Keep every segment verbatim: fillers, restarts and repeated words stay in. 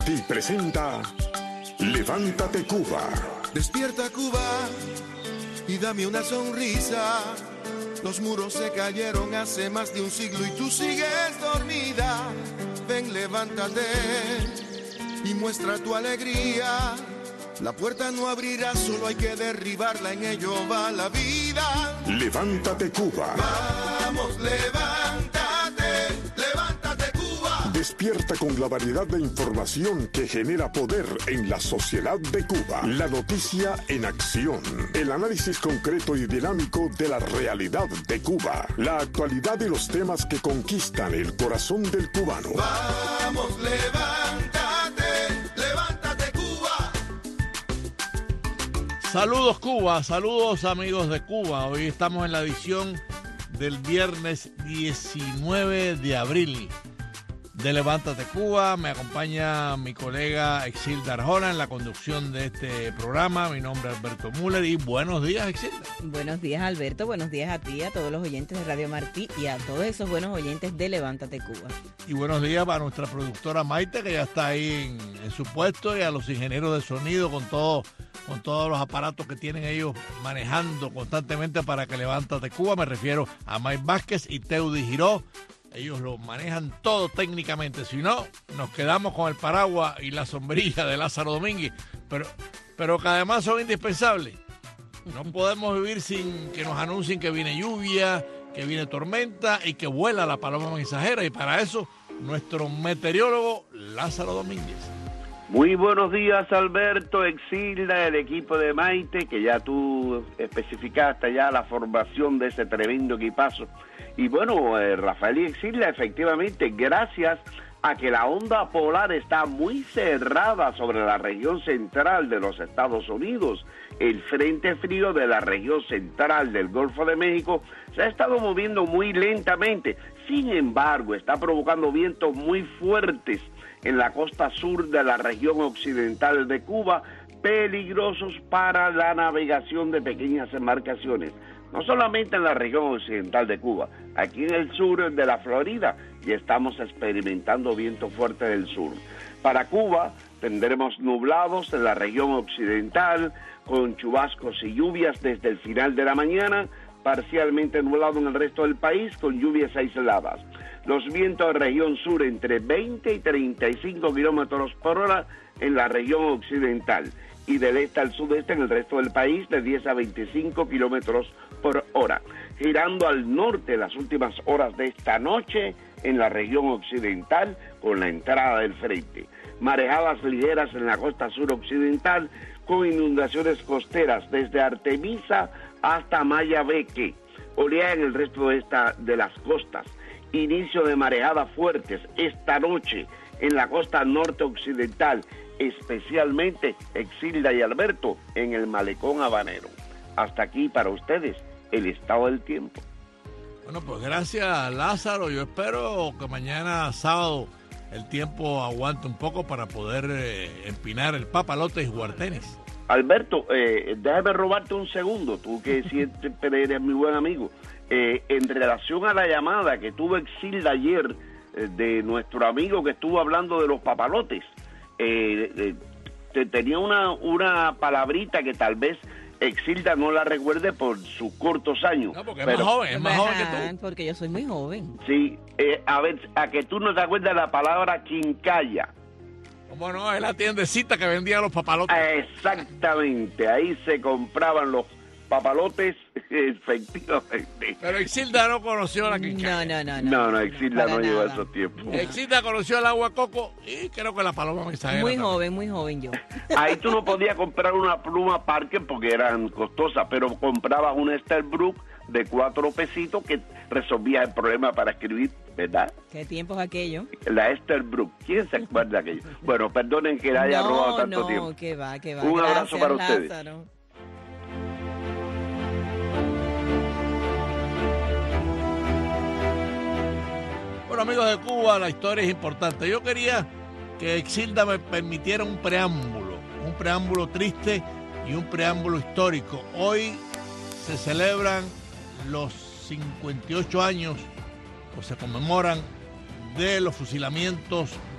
Y presenta Levántate Cuba. Despierta Cuba y dame una sonrisa. Los muros se cayeron hace más de un siglo y tú sigues dormida. Ven, levántate y muestra tu alegría. La puerta no abrirá, solo hay que derribarla, en ello va la vida. Levántate Cuba. Vamos, levántate, levántate Cuba. Despierta con la variedad de información que genera poder en la sociedad de Cuba. La noticia en acción. El análisis concreto y dinámico de la realidad de Cuba. La actualidad y los temas que conquistan el corazón del cubano. Vamos, levántate, levántate Cuba. Saludos Cuba, saludos amigos de Cuba. Hoy estamos en la edición del viernes diecinueve de abril de Levántate Cuba. Me acompaña mi colega Exilda Arjona en la conducción de este programa. Mi nombre es Alberto Müller y buenos días, Exilda. Buenos días, Alberto. Buenos días a ti, a todos los oyentes de Radio Martí y a todos esos buenos oyentes de Levántate Cuba. Y buenos días para nuestra productora Maite, que ya está ahí en, en su puesto, y a los ingenieros de sonido con todo, con todos los aparatos que tienen ellos manejando constantemente para que Levántate Cuba. Me refiero a Mike Vázquez y Teudi Giró. Ellos lo manejan todo técnicamente. Si no, nos quedamos con el paraguas y la sombrilla de Lázaro Domínguez, pero, pero que además son indispensables. No podemos vivir sin que nos anuncien que viene lluvia, que viene tormenta y que vuela la paloma mensajera. Y para eso, nuestro meteorólogo Lázaro Domínguez. Muy buenos días, Alberto, Exilda, el equipo de Maite, que ya tú especificaste ya la formación de ese tremendo equipazo. Y bueno, eh, Rafael y Exilda, efectivamente, gracias a que la onda polar está muy cerrada sobre la región central de los Estados Unidos, el frente frío de la región central del Golfo de México se ha estado moviendo muy lentamente. Sin embargo, está provocando vientos muy fuertes en la costa sur de la región occidental de Cuba, peligrosos para la navegación de pequeñas embarcaciones. No solamente en la región occidental de Cuba, aquí en el sur de la Florida ya estamos experimentando viento fuerte del sur. Para Cuba tendremos nublados en la región occidental, con chubascos y lluvias desde el final de la mañana, parcialmente nublado en el resto del país con lluvias aisladas. Los vientos de región sur entre veinte y treinta y cinco kilómetros por hora en la región occidental y del este al sudeste en el resto del país de diez a veinticinco kilómetros por hora. Girando al norte las últimas horas de esta noche en la región occidental con la entrada del frente. Marejadas ligeras en la costa suroccidental con inundaciones costeras desde Artemisa hasta Mayabeque. Oleaje en el resto de, esta, de las costas. Inicio de marejadas fuertes esta noche en la costa norte occidental, especialmente Exilda y Alberto en el malecón habanero. Hasta aquí para ustedes el estado del tiempo. Bueno, pues gracias, Lázaro. Yo espero que mañana sábado el tiempo aguante un poco para poder eh, empinar el papalote y jugar tenis. Alberto, eh, déjame robarte un segundo, tú que siempre eres mi buen amigo. Eh, en relación a la llamada que tuvo Exilda ayer eh, de nuestro amigo que estuvo hablando de los papalotes, eh, eh, te tenía una, una palabrita que tal vez Exilda no la recuerde por sus cortos años. No, porque es pero, más joven, es más Ajá, joven que tú. porque yo soy muy joven. Sí, eh, a ver, a que tú no te acuerdas la palabra quincalla. ¿Cómo no? Es la tiendecita que vendía los papalotes. Exactamente, ahí se compraban los papalotes, efectivamente. Pero Exilda no conoció la quincalla. No, no, no. No, no, Exilda no, para llegó a nada. esos tiempos. Exilda conoció el agua coco y creo que la paloma mensajera Muy también. joven, muy joven yo. Ahí tú no podías comprar una pluma Parker porque eran costosas, pero comprabas una Esterbrook de cuatro pesitos que resolvía el problema para escribir, ¿verdad? ¿Qué tiempos aquello? La Esterbrook. ¿Quién se acuerda de aquello? Bueno, perdonen que le haya no, robado tanto no, tiempo. No, que va, que va. Un Gracias, abrazo para ustedes. Lázaro. Bueno, amigos de Cuba, la historia es importante. Yo quería que Exilda me permitiera un preámbulo, un preámbulo triste y un preámbulo histórico. Hoy se celebran los cincuenta y ocho años, o se conmemoran, de los fusilamientos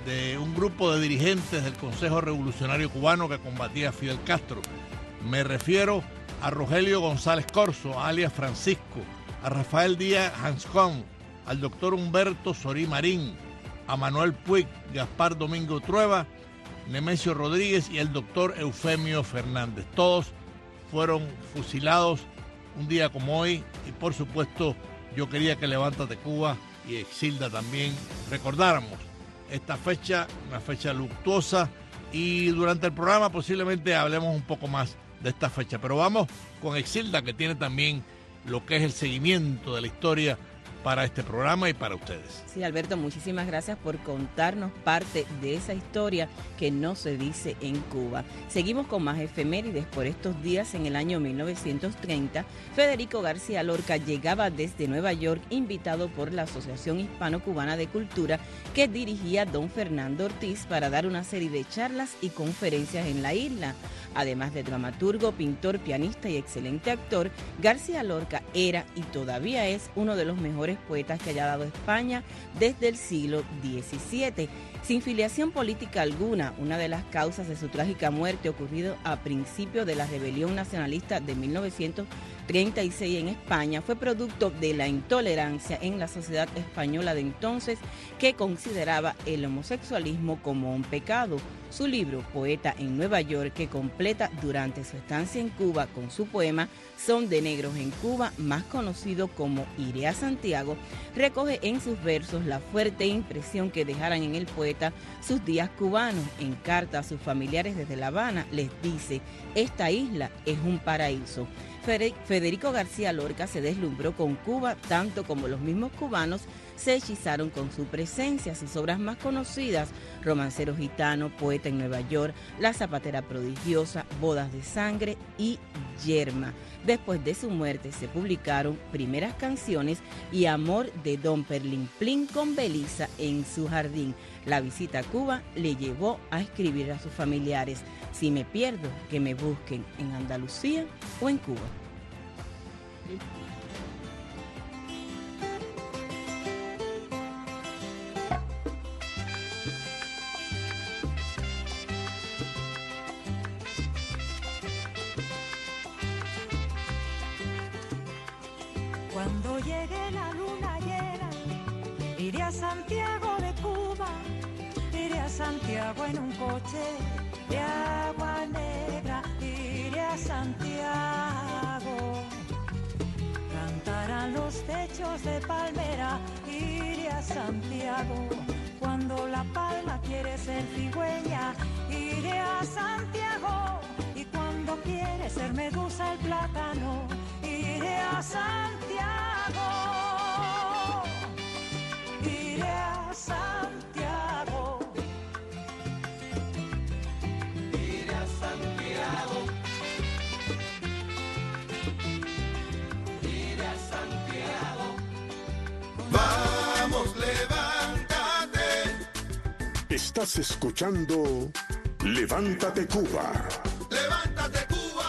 de un grupo de dirigentes del Consejo Revolucionario Cubano que combatía a Fidel Castro. Me refiero a Rogelio González Corzo, alias Francisco, a Rafael Díaz Hanscón, al doctor Humberto Sorí Marín, a Manuel Puig, Gaspar Domingo Trueba, Nemesio Rodríguez y el doctor Eufemio Fernández. Todos fueron fusilados un día como hoy y por supuesto yo quería que Levántate Cuba y Exilda también recordáramos esta fecha, una fecha luctuosa, y durante el programa posiblemente hablemos un poco más de esta fecha. Pero vamos con Exilda, que tiene también lo que es el seguimiento de la historia para este programa y para ustedes. Sí, Alberto, muchísimas gracias por contarnos parte de esa historia que no se dice en Cuba. Seguimos con más efemérides. Por estos días, en el año mil novecientos treinta, Federico García Lorca llegaba desde Nueva York, invitado por la Asociación Hispano-Cubana de Cultura que dirigía don Fernando Ortiz para dar una serie de charlas y conferencias en la isla. Además de dramaturgo, pintor, pianista y excelente actor, García Lorca era y todavía es uno de los mejores poetas que haya dado España desde el siglo diecisiete. Sin filiación política alguna, una de las causas de su trágica muerte, ocurrido a principios de la rebelión nacionalista de mil novecientos treinta y seis en España, fue producto de la intolerancia en la sociedad española de entonces, que consideraba el homosexualismo como un pecado. Su libro, Poeta en Nueva York, que completa durante su estancia en Cuba con su poema Son de Negros en Cuba, más conocido como Iré a Santiago, recoge en sus versos la fuerte impresión que dejaran en el poeta sus días cubanos. En carta a sus familiares desde La Habana les dice: esta isla es un paraíso. Federico García Lorca se deslumbró con Cuba, tanto como los mismos cubanos se hechizaron con su presencia. Sus obras más conocidas: Romancero Gitano, Poeta en Nueva York, La Zapatera Prodigiosa, Bodas de Sangre y Yerma. Después de su muerte se publicaron Primeras Canciones y Amor de Don Perlín Plín con Belisa en su jardín. La visita a Cuba le llevó a escribir a sus familiares: si me pierdo, que me busquen en Andalucía o en Cuba. Cuando llegue la luna llena, iré a Santiago de Cuba, iré a Santiago en un coche de agua negra, iré a Santiago. Cantarán los techos de palmera, iré a Santiago. Cuando la palma quiere ser cigüeña, iré a Santiago. Y cuando quiere ser medusa el plátano, iré a Santiago. Iré a Santiago. Iré a Santiago. Iré a Santiago. Vamos, levántate. Estás escuchando Levántate Cuba. Levántate Cuba.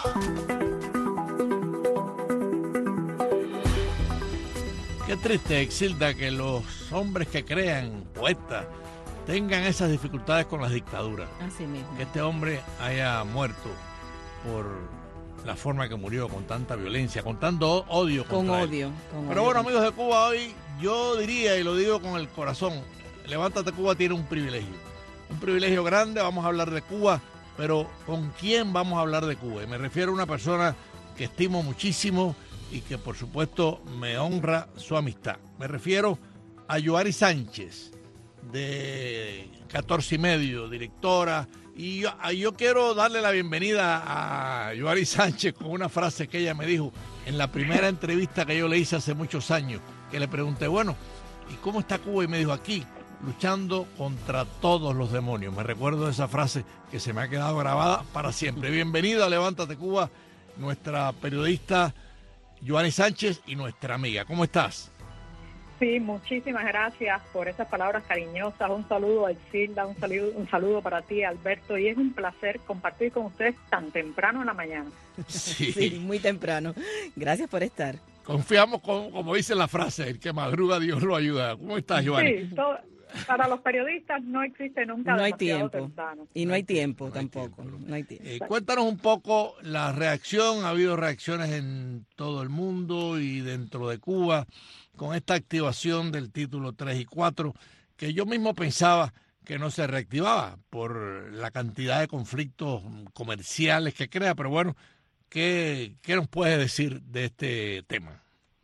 Qué triste, Exilda, que los hombres que crean poetas tengan esas dificultades con las dictaduras. Así mismo. Que este hombre haya muerto por la forma que murió, con tanta violencia, con tanto odio Con contra él. odio. Con Pero odio. bueno, amigos de Cuba, hoy yo diría, y lo digo con el corazón, Levántate Cuba tiene un privilegio. Un privilegio grande. Vamos a hablar de Cuba, pero ¿con quién vamos a hablar de Cuba? Y me refiero a una persona que estimo muchísimo y que por supuesto me honra su amistad. Me refiero a Yoari Sánchez, de catorce y medio, directora. Y yo, yo quiero darle la bienvenida a Yoari Sánchez con una frase que ella me dijo en la primera entrevista que yo le hice hace muchos años, que le pregunté, bueno, ¿y cómo está Cuba? Y me dijo, aquí, luchando contra todos los demonios. Me recuerdo de esa frase que se me ha quedado grabada para siempre. Bienvenida a Levántate Cuba, nuestra periodista Yoari Sánchez y nuestra amiga. ¿Cómo estás? Sí, muchísimas gracias por esas palabras cariñosas. Un saludo a Exilda, un saludo, un saludo para ti, Alberto. Y es un placer compartir con ustedes tan temprano en la mañana. Sí, Sí, muy temprano. Gracias por estar. confiamos, con, como dice la frase, el que madruga Dios lo ayuda. ¿Cómo estás, Yoari? Sí, todo, para los periodistas no existe nunca no hay demasiado tiempo. temprano. Y no hay tiempo no hay tampoco. tiempo. No hay tiempo. Eh, cuéntanos un poco la reacción. Ha habido reacciones en todo el mundo y dentro de Cuba con esta activación del título tres y cuatro, que yo mismo pensaba que no se reactivaba por la cantidad de conflictos comerciales que crea, pero bueno, ¿qué, qué nos puedes decir de este tema?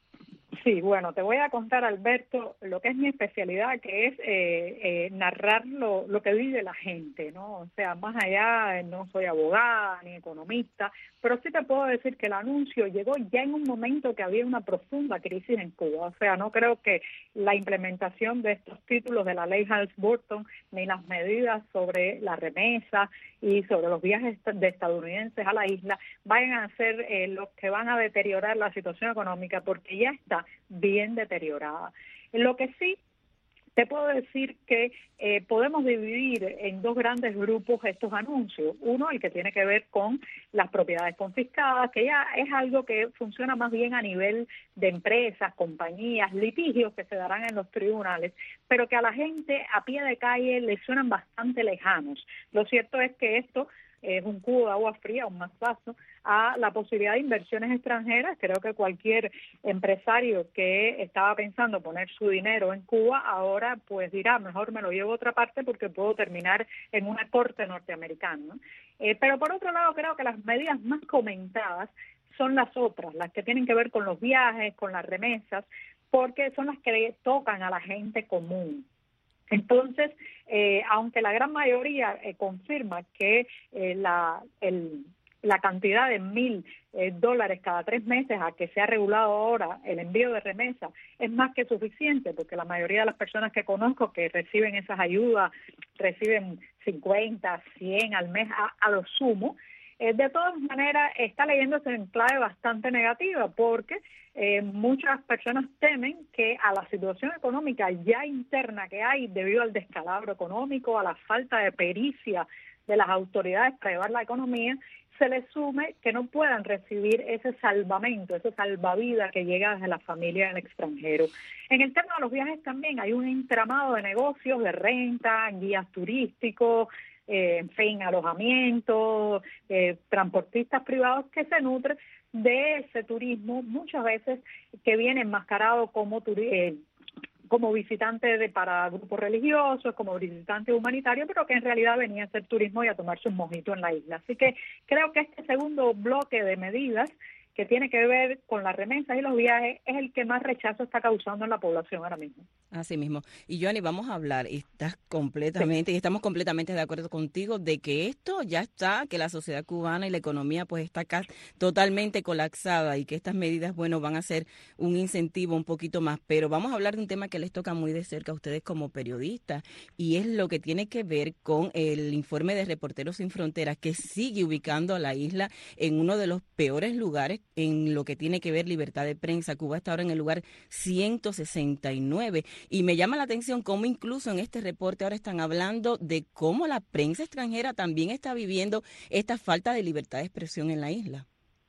Sí, bueno, te voy a contar, Alberto, lo que es mi especialidad, que es eh, eh, narrar lo, lo que vive la gente, ¿no? O sea, más allá, no soy abogada ni economista, pero sí te puedo decir que el anuncio llegó ya en un momento que había una profunda crisis en Cuba. O sea, no creo que la implementación de estos títulos de la ley Helms-Burton ni las medidas sobre la remesa y sobre los viajes de estadounidenses a la isla vayan a ser eh, los que van a deteriorar la situación económica, porque ya está bien deteriorada. Lo que sí te puedo decir que eh, podemos dividir en dos grandes grupos estos anuncios. Uno, el que tiene que ver con las propiedades confiscadas, que ya es algo que funciona más bien a nivel de empresas, compañías, litigios que se darán en los tribunales, pero que a la gente a pie de calle le suenan bastante lejanos. Lo cierto es que esto es un cubo de agua fría, un mazazo a la posibilidad de inversiones extranjeras. Creo que cualquier empresario que estaba pensando poner su dinero en Cuba ahora pues dirá, mejor me lo llevo a otra parte porque puedo terminar en una corte norteamericana, ¿no? Eh, pero por otro lado creo que las medidas más comentadas son las otras, las que tienen que ver con los viajes, con las remesas, porque son las que tocan a la gente común. Entonces, eh, aunque la gran mayoría eh, confirma que eh, la, el, la cantidad de mil eh, dólares cada tres meses a que se ha regulado ahora el envío de remesa es más que suficiente, porque la mayoría de las personas que conozco que reciben esas ayudas reciben cincuenta, cien al mes a, a lo sumo. Eh, de todas maneras, está leyéndose en clave bastante negativa porque eh, muchas personas temen que a la situación económica ya interna que hay debido al descalabro económico, a la falta de pericia de las autoridades para llevar la economía, se les sume que no puedan recibir ese salvamento, ese salvavidas que llega desde la familia del extranjero. En el tema de los viajes también hay un entramado de negocios, de renta, guías turísticos, Eh, en fin, alojamientos, eh, transportistas privados que se nutren de ese turismo, muchas veces que viene enmascarado como turi- eh, como visitante de, para grupos religiosos, como visitante humanitario, pero que en realidad venía a hacer turismo y a tomarse un mojito en la isla. Así que creo que este segundo bloque de medidas que tiene que ver con las remesas y los viajes es el que más rechazo está causando en la población ahora mismo. Así mismo. Y Joanny, vamos a hablar, y estás completamente, sí. y estamos completamente de acuerdo contigo de que esto ya está, que la sociedad cubana y la economía pues está acá totalmente colapsada y que estas medidas, bueno, van a ser un incentivo un poquito más. Pero vamos a hablar de un tema que les toca muy de cerca a ustedes como periodistas, y es lo que tiene que ver con el informe de Reporteros Sin Fronteras, que sigue ubicando a la isla en uno de los peores lugares en lo que tiene que ver libertad de prensa. Cuba está ahora en el lugar ciento sesenta y nueve. Y me llama la atención cómo incluso en este reporte ahora están hablando de cómo la prensa extranjera también está viviendo esta falta de libertad de expresión en la isla.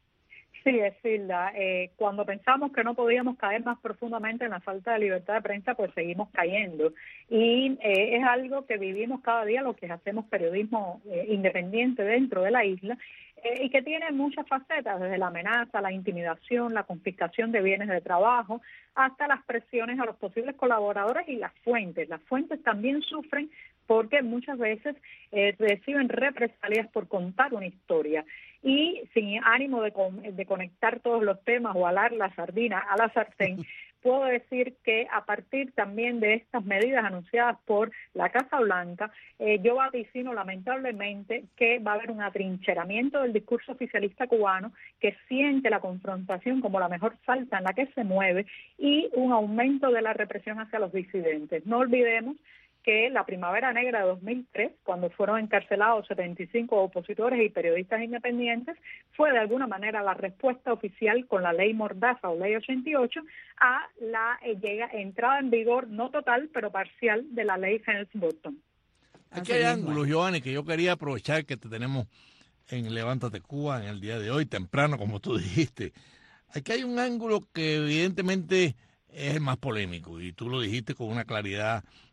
Sí, es Hilda. Eh, cuando pensamos que no podíamos caer más profundamente en la falta de libertad de prensa, pues seguimos cayendo. Y eh, es algo que vivimos cada día los que hacemos periodismo eh, independiente dentro de la isla, eh, y que tiene muchas facetas, desde la amenaza, la intimidación, la confiscación de bienes de trabajo, hasta las presiones a los posibles colaboradores y las fuentes. Las fuentes también sufren porque muchas veces eh, reciben represalias por contar una historia. Y sin ánimo de, con, de conectar todos los temas o alar la sardina a la sartén, puedo decir que a partir también de estas medidas anunciadas por la Casa Blanca, eh, yo vaticino lamentablemente que va a haber un atrincheramiento del discurso oficialista cubano, que siente la confrontación como la mejor salsa en la que se mueve, y un aumento de la represión hacia los disidentes. No olvidemos que la Primavera Negra de dos mil tres, cuando fueron encarcelados setenta y cinco opositores y periodistas independientes, fue de alguna manera la respuesta oficial con la ley Mordaza o ley ochenta y ocho a la eh, llega, entrada en vigor, no total, pero parcial, de la ley Helms-Burton. Aquí hay ángulos, Joanny, que yo quería aprovechar que te tenemos en Levántate Cuba en el día de hoy, temprano, como tú dijiste. Aquí hay un ángulo que evidentemente es el más polémico, y tú lo dijiste con una claridad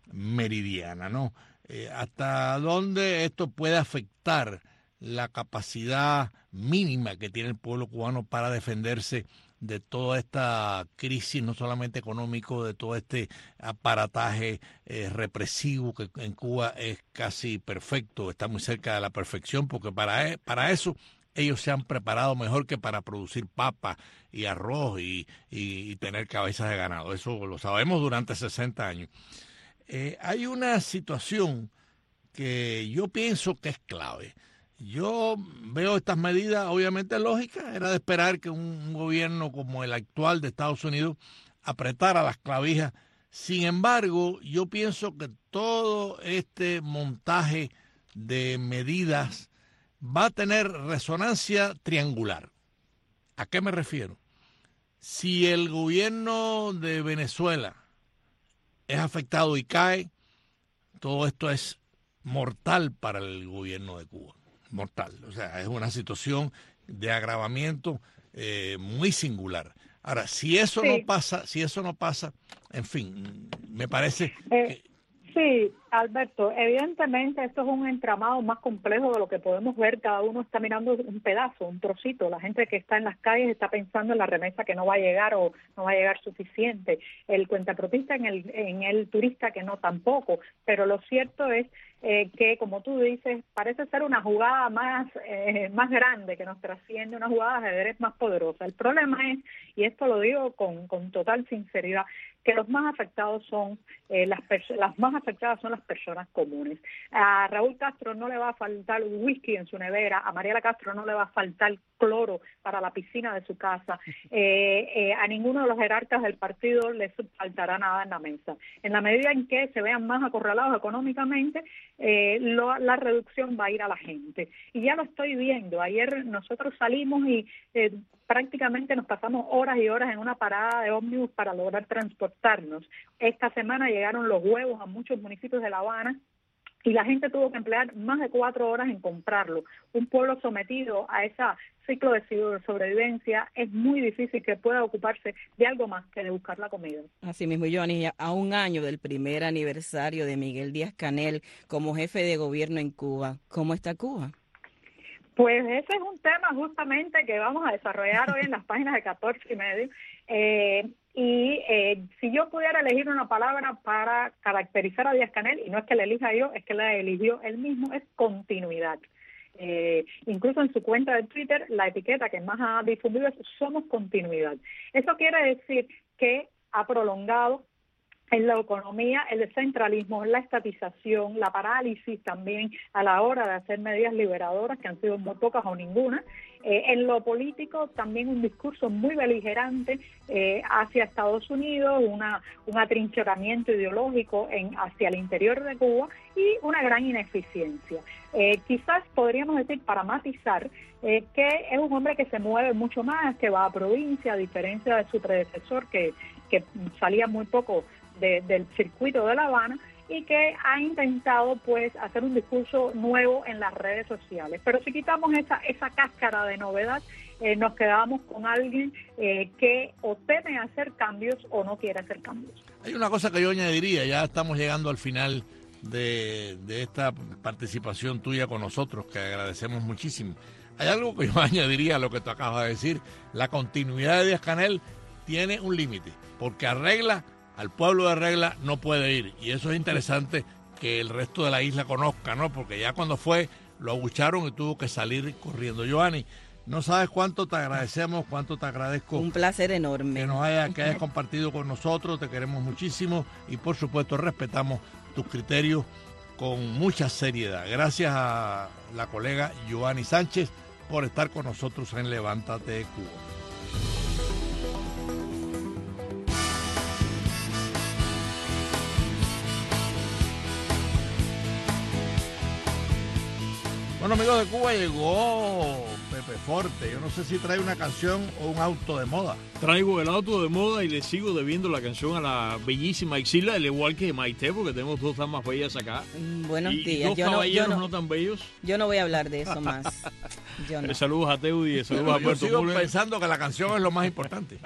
meridiana, ¿no? Eh, ¿Hasta dónde esto puede afectar la capacidad mínima que tiene el pueblo cubano para defenderse de toda esta crisis, no solamente económico, de todo este aparataje eh, represivo que en Cuba es casi perfecto, está muy cerca de la perfección, porque para, para eso ellos se han preparado mejor que para producir papa y arroz y, y, y tener cabezas de ganado. Eso lo sabemos durante sesenta años. Eh, hay una situación que yo pienso que es clave. Yo veo estas medidas obviamente lógicas, era de esperar que un gobierno como el actual de Estados Unidos apretara las clavijas. Sin embargo, yo pienso que todo este montaje de medidas va a tener resonancia triangular. ¿A qué me refiero? Si el gobierno de Venezuela es afectado y cae, todo esto es mortal para el gobierno de Cuba. Mortal, o sea, es una situación de agravamiento eh, muy singular. Ahora, si eso sí. no pasa, si eso no pasa, en fin, me parece eh, que... Sí, Alberto, evidentemente esto es un entramado más complejo de lo que podemos ver. Cada uno está mirando un pedazo, un trocito. La gente que está en las calles está pensando en la remesa que no va a llegar o no va a llegar suficiente. El cuentaprotista en el, en el turista que no tampoco. Pero lo cierto es eh, que, como tú dices, parece ser una jugada más, eh, más grande que nos trasciende, una jugada de ajedrez más poderosa. El problema es, y esto lo digo con, con total sinceridad, que los más afectados son eh, las las más afectadas son las personas comunes. A Raúl Castro no le va a faltar whisky en su nevera, a Mariela Castro no le va a faltar cloro para la piscina de su casa, eh, eh, a ninguno de los jerarcas del partido les faltará nada en la mesa. En la medida en que se vean más acorralados económicamente, eh, lo, la reducción va a ir a la gente. Y ya lo estoy viendo. Ayer nosotros salimos y eh, prácticamente nos pasamos horas y horas en una parada de ómnibus para lograr transportarnos. Esta semana llegaron los huevos a muchos municipios de La Habana y la gente tuvo que emplear más de cuatro horas en comprarlo. Un pueblo sometido a ese ciclo de sobrevivencia es muy difícil que pueda ocuparse de algo más que de buscar la comida. Así mismo, Joanny, a un año del primer aniversario de Miguel Díaz-Canel como jefe de gobierno en Cuba, ¿cómo está Cuba? Pues ese es un tema justamente que vamos a desarrollar hoy en las páginas de catorce y medio. Eh, y eh, si yo pudiera elegir una palabra para caracterizar a Díaz-Canel, y no es que la elija yo, es que la eligió él mismo, es continuidad. Eh, incluso en su cuenta de Twitter, la etiqueta que más ha difundido es Somos Continuidad. Eso quiere decir que ha prolongado en la economía el descentralismo, la estatización, la parálisis también a la hora de hacer medidas liberadoras, que han sido muy pocas o ninguna. Eh, en lo político también un discurso muy beligerante eh, hacia Estados Unidos, una, un atrincheramiento ideológico en, hacia el interior de Cuba y una gran ineficiencia. Eh, quizás podríamos decir, para matizar, eh, que es un hombre que se mueve mucho más, que va a provincia, a diferencia de su predecesor que, que salía muy poco De, del circuito de La Habana y que ha intentado pues hacer un discurso nuevo en las redes sociales. Pero si quitamos esa esa cáscara de novedad, eh, nos quedamos con alguien eh, que o teme hacer cambios o no quiere hacer cambios. Hay una cosa que yo añadiría, ya estamos llegando al final de, de esta participación tuya con nosotros, que agradecemos muchísimo. Hay algo que yo añadiría a lo que tú acabas de decir: la continuidad de Díaz-Canel tiene un límite, porque arregla al pueblo de Regla no puede ir, y eso es interesante que el resto de la isla conozca, ¿no? Porque ya cuando fue, lo abucharon y tuvo que salir corriendo. Joanny, no sabes cuánto te agradecemos, cuánto te agradezco. Un placer enorme. Que nos haya, que hayas compartido con nosotros, te queremos muchísimo y por supuesto respetamos tus criterios con mucha seriedad. Gracias a la colega Joanny Sánchez por estar con nosotros en Levántate Cuba. Bueno, amigos de Cuba, llegó Pepe Forte. Yo no sé si trae una canción o un auto de moda. Traigo el auto de moda y le sigo debiendo la canción a la bellísima Exila, al igual que Maite, porque tenemos dos damas bellas acá. Buenos y, días. Y dos yo caballeros no, yo no, no, no tan bellos. Yo no voy a hablar de eso más. Yo no. Saludos a Teudi, saludos a Yo Puerto sigo Muller. pensando que la canción es lo más importante.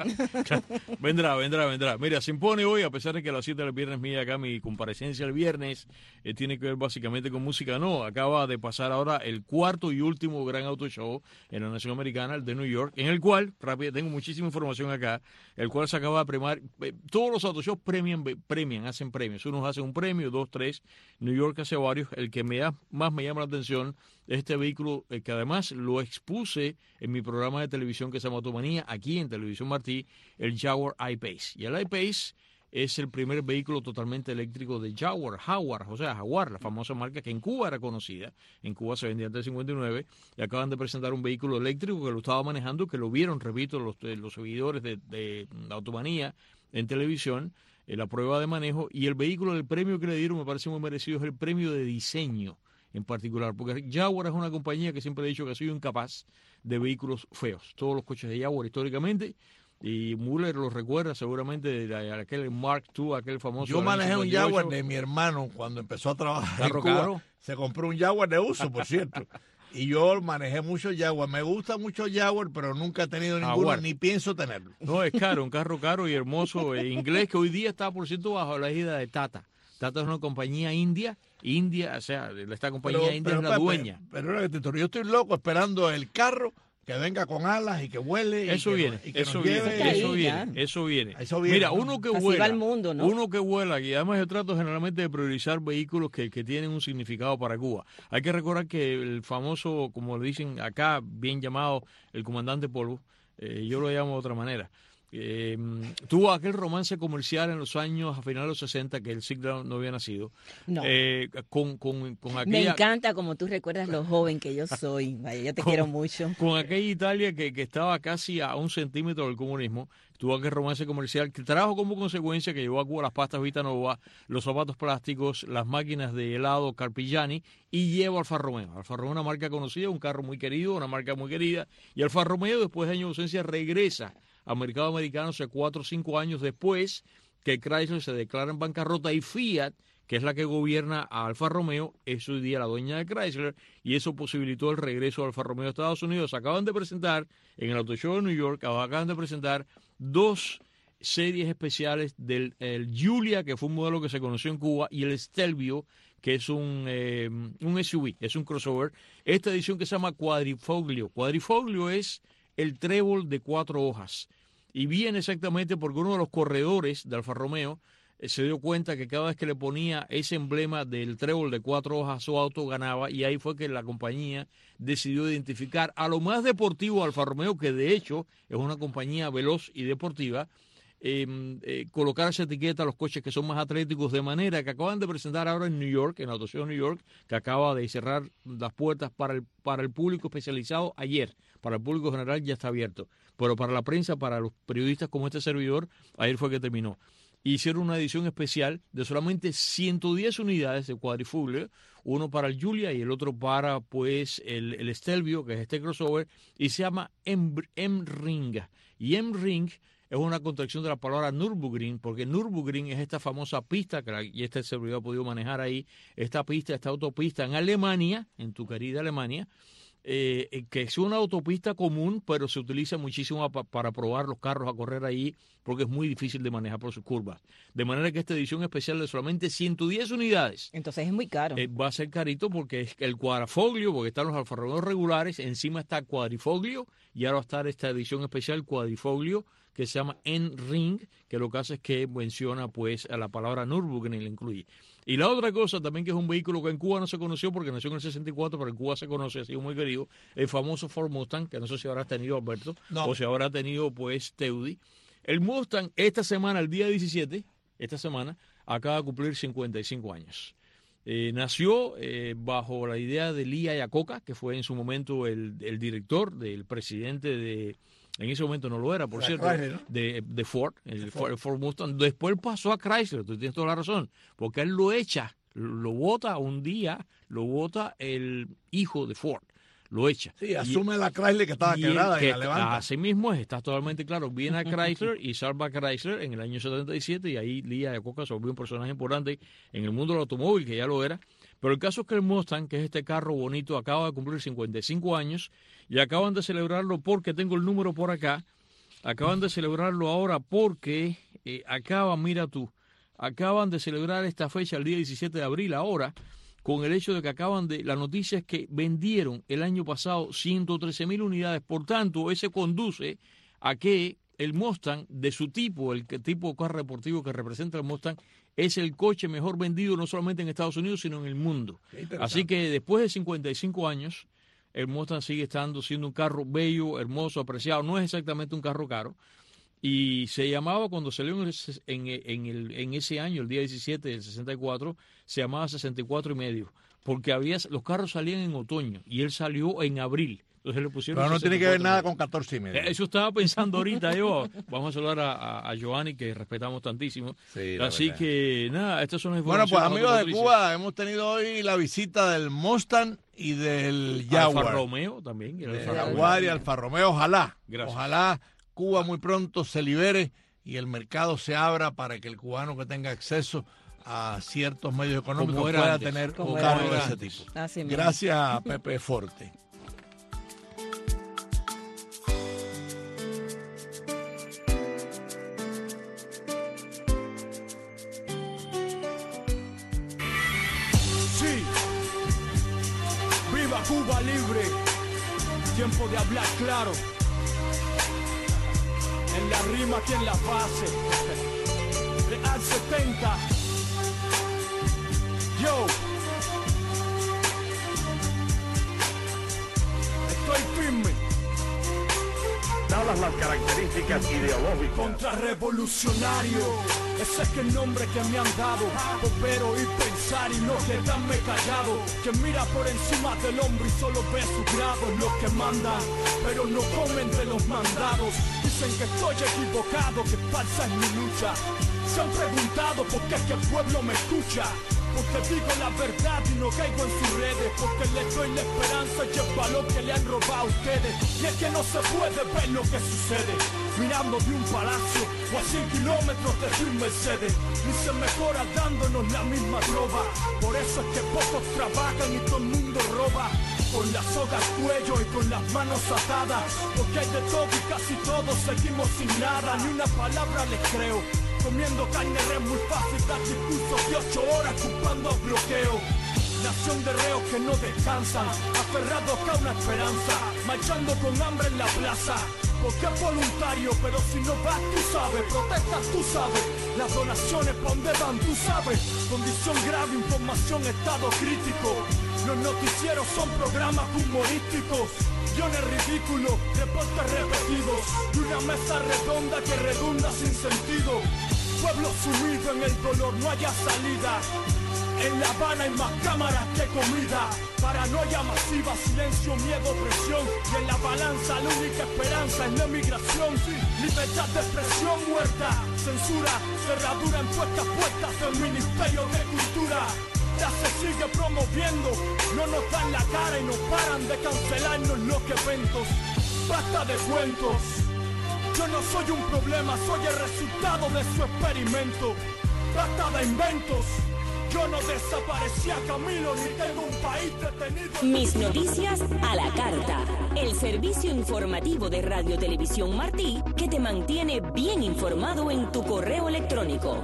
vendrá, vendrá, vendrá. Mira, se impone hoy, a pesar de que a las siete del viernes mía acá mi comparecencia el viernes eh, tiene que ver básicamente con música. No, acaba de pasar ahora el cuarto y último gran auto show en la Nación Americana, el de New York, en el cual, rápido, tengo muchísima información acá, el cual se acaba de premiar. Eh, todos los auto shows premian, premian, hacen premios. Unos hacen un premio, dos, tres. New York hace varios. El que me da, más me llama la atención es este vehículo eh, que además lo expuse en mi programa de televisión que se llama Automanía, aquí en Televisión Martí, el Jaguar I-Pace. Y el I-Pace es el primer vehículo totalmente eléctrico de Jaguar, Jaguar, o sea, Jaguar, la famosa marca que en Cuba era conocida. En Cuba se vendía antes del cincuenta y nueve y acaban de presentar un vehículo eléctrico que lo estaba manejando, que lo vieron, repito, los, los seguidores de, de, de Automanía en televisión, en la prueba de manejo, y el vehículo, el premio que le dieron me parece muy merecido, es el premio de diseño en particular, porque Jaguar es una compañía que siempre he dicho que ha sido incapaz de vehículos feos. Todos los coches de Jaguar históricamente, y Muller lo recuerda seguramente de aquel Mark dos, aquel famoso. Yo manejé un Jaguar de mi hermano cuando empezó a trabajar en Cuba. Caro. Se compró un Jaguar de uso, por cierto. Y yo manejé mucho Jaguar. Me gusta mucho Jaguar, pero nunca he tenido ninguno, Jaguar. Ni pienso tenerlo. No, es caro, un carro caro y hermoso eh, inglés que hoy día está, por cierto, bajo la égida de Tata. Tata es una compañía india, India, o sea, esta compañía pero, india pero, es la Pepe, dueña. Pero, pero yo estoy loco esperando el carro que venga con alas y que vuele. Eso y que viene, nos, y que eso, nos viene lleve. eso viene, eso viene, eso viene. Mira, uno que Así vuela, va el mundo, ¿no? uno que vuela, y además yo trato generalmente de priorizar vehículos que, que tienen un significado para Cuba. Hay que recordar que el famoso, como le dicen acá, bien llamado el comandante Polvo, eh, yo lo llamo de otra manera. Eh, tuvo aquel romance comercial en los años a finales de los sesenta que el siglo no había nacido. No. Eh, con, con, con aquella, Me encanta como tú recuerdas lo joven que yo soy. Vaya, yo te con, quiero mucho. Con aquella Italia que, que estaba casi a un centímetro del comunismo. Tuvo aquel romance comercial que trajo como consecuencia que llevó a Cuba las pastas Vitanova, los zapatos plásticos, las máquinas de helado Carpigiani y lleva Alfa Romeo. Alfa Romeo es una marca conocida, un carro muy querido, una marca muy querida. Y Alfa Romeo, después de años de ausencia, regresa al mercado americano, o sea, cuatro o cinco años después que Chrysler se declara en bancarrota y Fiat, que es la que gobierna a Alfa Romeo, es hoy día la dueña de Chrysler, y eso posibilitó el regreso de Alfa Romeo a Estados Unidos. Acaban de presentar, en el Auto Show de New York, acaban de presentar dos series especiales del el Giulia, que fue un modelo que se conoció en Cuba, y el Stelvio, que es un, eh, un S U V, es un crossover. Esta edición que se llama Quadrifoglio. Quadrifoglio es el trébol de cuatro hojas. Y viene exactamente porque uno de los corredores de Alfa Romeo eh, se dio cuenta que cada vez que le ponía ese emblema del trébol de cuatro hojas a su auto ganaba, y ahí fue que la compañía decidió identificar a lo más deportivo Alfa Romeo, que de hecho es una compañía veloz y deportiva, eh, eh, colocar esa etiqueta a los coches que son más atléticos, de manera que acaban de presentar ahora en New York, en Auto Show New York, que acaba de cerrar las puertas para el, para el público especializado ayer. Para el público general ya está abierto, pero para la prensa, para los periodistas como este servidor, ayer fue que terminó. Hicieron una edición especial de solamente ciento diez unidades de Quadrifoglio, uno para el Giulia y el otro para pues el, el Stelvio, que es este crossover, y se llama M-Ring. Y M-Ring es una contracción de la palabra Nürburgring, porque Nürburgring es esta famosa pista, que la, y este servidor ha podido manejar ahí, esta pista, esta autopista en Alemania, en tu querida Alemania, Eh, que es una autopista común, pero se utiliza muchísimo pa, para probar los carros a correr ahí, porque es muy difícil de manejar por sus curvas. De manera que esta edición especial de solamente ciento diez unidades. Entonces es muy caro. Eh, va a ser carito porque es el Quadrifoglio, porque están los Alfa Romeo regulares, encima está Quadrifoglio, y ahora va a estar esta edición especial Quadrifoglio, que se llama N-Ring, que lo que hace es que menciona pues a la palabra Nürburgring, le incluye. Y la otra cosa también, que es un vehículo que en Cuba no se conoció porque nació en el sesenta y cuatro, pero en Cuba se conoce, ha sido muy querido, el famoso Ford Mustang, que no sé si habrás tenido, Alberto, no. o si habrá tenido pues Teudi. El Mustang esta semana, el día diecisiete, esta semana, acaba de cumplir cincuenta y cinco años. Eh, nació eh, bajo la idea de Lee Iacocca, que fue en su momento el, el director, del presidente de... En ese momento no lo era, por cierto, Chrysler, ¿no? de, de Ford, el Ford. Ford Mustang. Después pasó a Chrysler, tú tienes toda la razón, porque él lo echa Lo vota un día, lo vota el hijo de Ford. Lo echa. Sí, asume y, la Chrysler que estaba quebrada y, y la levanta. Así mismo es, está totalmente claro. Viene a Chrysler y salva a Chrysler en el año setenta y siete y ahí Lee Iacocca se volvió un personaje importante en el mundo del automóvil, que ya lo era. Pero el caso es que el Mustang, que es este carro bonito, acaba de cumplir cincuenta y cinco años y acaban de celebrarlo porque tengo el número por acá. Acaban de celebrarlo ahora porque eh, acaban, mira tú, acaban de celebrar esta fecha el día diecisiete de abril ahora, con el hecho de que acaban de, la noticia es que vendieron el año pasado ciento trece mil unidades, por tanto, eso conduce a que el Mustang de su tipo, el tipo de carro deportivo que representa el Mustang, es el coche mejor vendido no solamente en Estados Unidos, sino en el mundo. Así que después de cincuenta y cinco años, el Mustang sigue estando siendo un carro bello, hermoso, apreciado, no es exactamente un carro caro, y se llamaba, cuando salió en, en, en, el, en ese año, el día diecisiete del sesenta y cuatro, se llamaba sesenta y cuatro y medio, porque había, los carros salían en otoño y él salió en abril. Entonces le pusieron. Pero no tiene que ver nada con catorce y medio. Eso estaba pensando ahorita yo. Vamos a saludar a, a, a Giovanni, que respetamos tantísimo. Sí, Así verdad. que, nada, estas son las informaciones. Bueno, pues amigos de Cuba, hemos tenido hoy la visita del Mustang y del Jaguar. Alfa Romeo también. El Jaguar y Alfa Romeo, ojalá. Gracias. Ojalá Cuba muy pronto se libere y el mercado se abra para que el cubano que tenga acceso a ciertos medios económicos pueda antes, tener un carro de ese tipo. Así Gracias a Pepe Forte. Sí, viva Cuba libre, tiempo de hablar claro. En la rima aquí en la base, Real setenta. Yo, estoy firme. Dadas las características ideológicas. Contrarrevolucionario, ese es que el nombre que me han dado. Popero y pensar y no quedarme callado. Que mira por encima del hombro y solo ve su grado. Los que mandan, pero no comen de los mandados. Dicen que estoy equivocado, que falsa es mi lucha. Se han preguntado por qué es que el pueblo me escucha. Porque digo la verdad y no caigo en sus redes. Porque les doy la esperanza y el valor que le han robado a ustedes. Y es que no se puede ver lo que sucede mirando de un palacio o a cien kilómetros de un Mercedes. Ni se mejora dándonos la misma droga. Por eso es que pocos trabajan y todo el mundo roba. Con la soga al cuello y con las manos atadas. Porque hay de todo y casi todos seguimos sin nada. Ni una palabra les creo. Comiendo carne es muy fácil dar discursos de ocho horas culpando a bloqueo. Nación de reos que no descansan, aferrados a una esperanza, marchando con hambre en la plaza. Porque es voluntario, pero si no vas tú sabes, protestas tú sabes, las donaciones pa' dónde van tú sabes. Condición grave, información, estado crítico. Los noticieros son programas humorísticos. Guiones ridículos, reportes repetidos y una mesa redonda que redunda sin sentido. Pueblo sumido en el dolor, no haya salida. En La Habana hay más cámaras que comida. Paranoia masiva, silencio, miedo, presión. Y en la balanza la única esperanza es la emigración. Libertad de expresión muerta, censura, cerradura en puertas puertas del Ministerio de Cultura. Ya se sigue promoviendo, no nos dan la cara y no paran de cancelarnos los eventos. Basta de cuentos, yo no soy un problema, soy el resultado de su experimento. Basta de inventos, yo no desaparecí a Camilo ni tengo un país detenido. Mis noticias a la carta, el servicio informativo de Radio Televisión Martí que te mantiene bien informado en tu correo electrónico.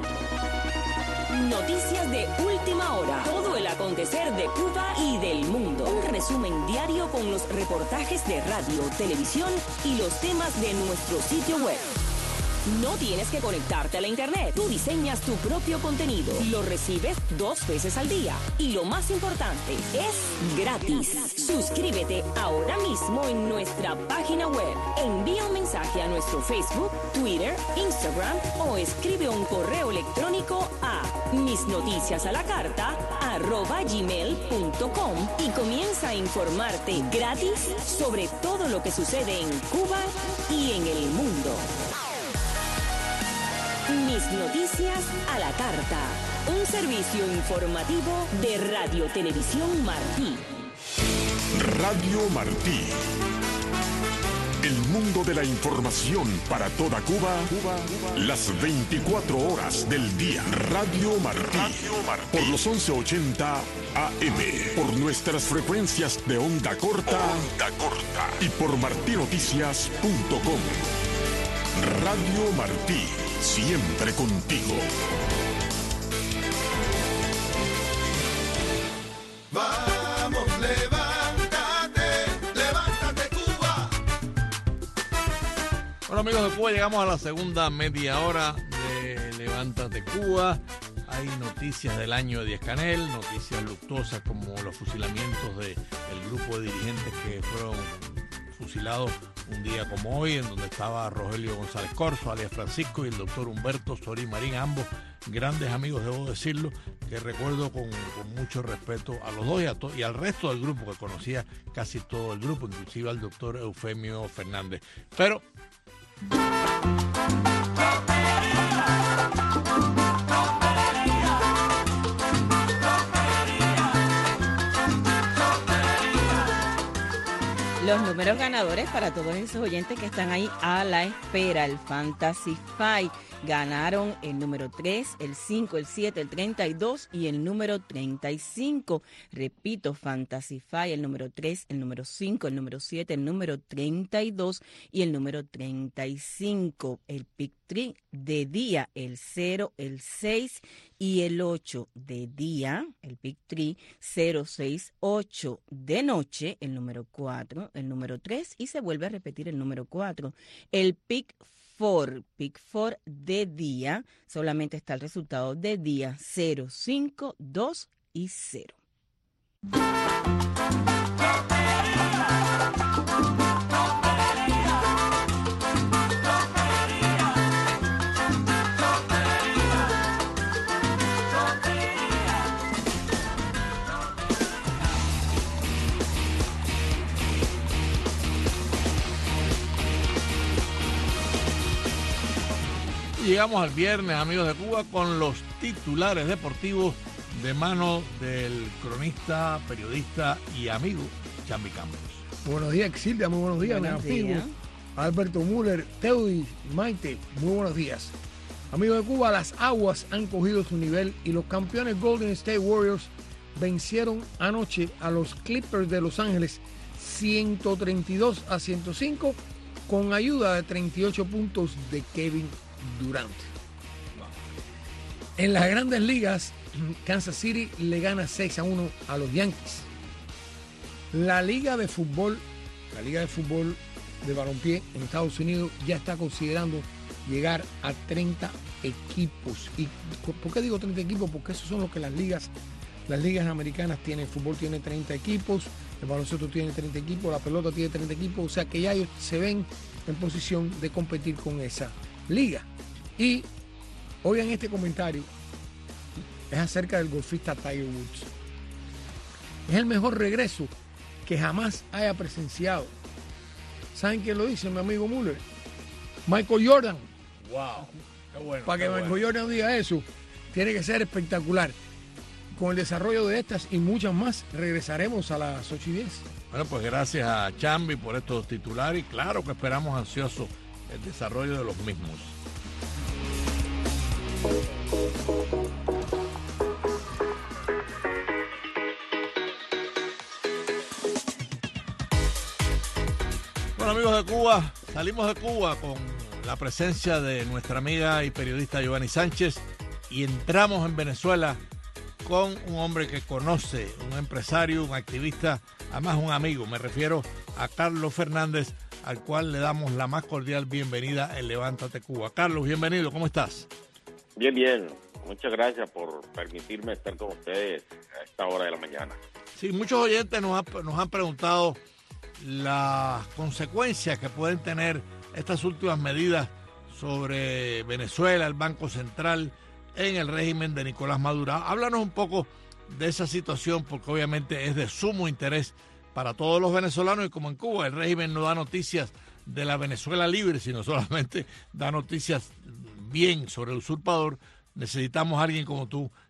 Noticias de última hora, todo el acontecer de Cuba y del mundo. Un resumen diario con los reportajes de radio, televisión y los temas de nuestro sitio web. No tienes que conectarte a la internet. Tú diseñas tu propio contenido. Lo recibes dos veces al día. Y lo más importante, es gratis. Suscríbete ahora mismo en nuestra página web. Envía un mensaje a nuestro Facebook, Twitter, Instagram o escribe un correo electrónico a misnoticiasalacarta arroba gmail punto com y comienza a informarte gratis sobre todo lo que sucede en Cuba y en el mundo. Mis noticias a la carta. un servicio informativo de Radio Televisión Martí. Radio Martí. El mundo de la información para toda Cuba, Cuba, Cuba, las veinticuatro horas del día. Radio Martí. Radio Martí. Por los once ochenta A M. Por nuestras frecuencias de onda corta. Onda corta. Y por martinoticias punto com. Radio Martí. Siempre contigo. Vamos, levántate, levántate Cuba. Bueno, amigos de Cuba, llegamos a la segunda media hora de Levántate Cuba. Hay noticias del año de Díaz-Canel, noticias luctuosas como los fusilamientos del grupo de dirigentes que fueron fusilados un día como hoy, en donde estaba Rogelio González Corzo, alias Francisco, y el doctor Humberto Sorín Marín, ambos grandes amigos, debo decirlo, que recuerdo con, con mucho respeto a los dos y, a to, y al resto del grupo, que conocía casi todo el grupo, inclusive al doctor Eufemio Fernández. Pero... Los números ganadores para todos esos oyentes que están ahí a la espera, el Fantasy Five. Ganaron el número tres, el cinco, el siete, el treinta y dos y el número treinta y cinco. Repito, Fantasy Five, el número tres, el número cinco, el número siete, el número treinta y dos y el número treinta y cinco. El Pick Tree de día, el cero, el seis y el ocho. De día, el Pick Tree cero, seis, ocho. De noche, el número cuatro, el número tres y se vuelve a repetir el número cuatro. El Pick Four, Pick Four de día, solamente está el resultado de día cero, cinco, dos y cero. Llegamos al viernes, amigos de Cuba, con los titulares deportivos de mano del cronista, periodista y amigo Chambi Campos. Buenos días, Exilda, muy buenos días, Buenos mis amigos. días. Alberto Müller, Teudi, Maite, muy buenos días. Amigos de Cuba, las aguas han cogido su nivel y los campeones Golden State Warriors vencieron anoche a los Clippers de Los Ángeles ciento treinta y dos a ciento cinco con ayuda de treinta y ocho puntos de Kevin Durant. En las grandes ligas, Kansas City le gana seis a uno a los Yankees. La liga de fútbol, la liga de fútbol de balompié en Estados Unidos ya está considerando llegar a treinta equipos. ¿Y por qué digo treinta equipos? Porque esos son los que las ligas, las ligas americanas tienen. El fútbol tiene treinta equipos, el baloncesto tiene treinta equipos, la pelota tiene treinta equipos, o sea que ya ellos se ven en posición de competir con esa liga. Y oigan este comentario, es acerca del golfista Tiger Woods. Es el mejor regreso que jamás haya presenciado. ¿Saben quién lo dice, mi amigo Müller? Michael Jordan. Wow, qué bueno. Para qué que bueno. Michael Jordan diga eso, tiene que ser espectacular. Con el desarrollo de estas y muchas más, regresaremos a las ocho y diez. Bueno, pues gracias a Chambi por estos titulares y claro que esperamos ansiosos el desarrollo de los mismos. Bueno, amigos de Cuba, salimos de Cuba con la presencia de nuestra amiga y periodista Giovanni Sánchez y entramos en Venezuela con un hombre que conoce, un empresario, un activista, además un amigo. Me refiero a Carlos Fernández, al cual le damos la más cordial bienvenida en Levántate Cuba. Carlos, bienvenido, ¿cómo estás? Bien, bien. Muchas gracias por permitirme estar con ustedes a esta hora de la mañana. Sí, muchos oyentes nos, ha, nos han preguntado las consecuencias que pueden tener estas últimas medidas sobre Venezuela, el Banco Central, en el régimen de Nicolás Maduro. Háblanos un poco de esa situación, porque obviamente es de sumo interés para todos los venezolanos y como en Cuba el régimen no da noticias de la Venezuela libre, sino solamente da noticias bien sobre el usurpador. Necesitamos a alguien como tú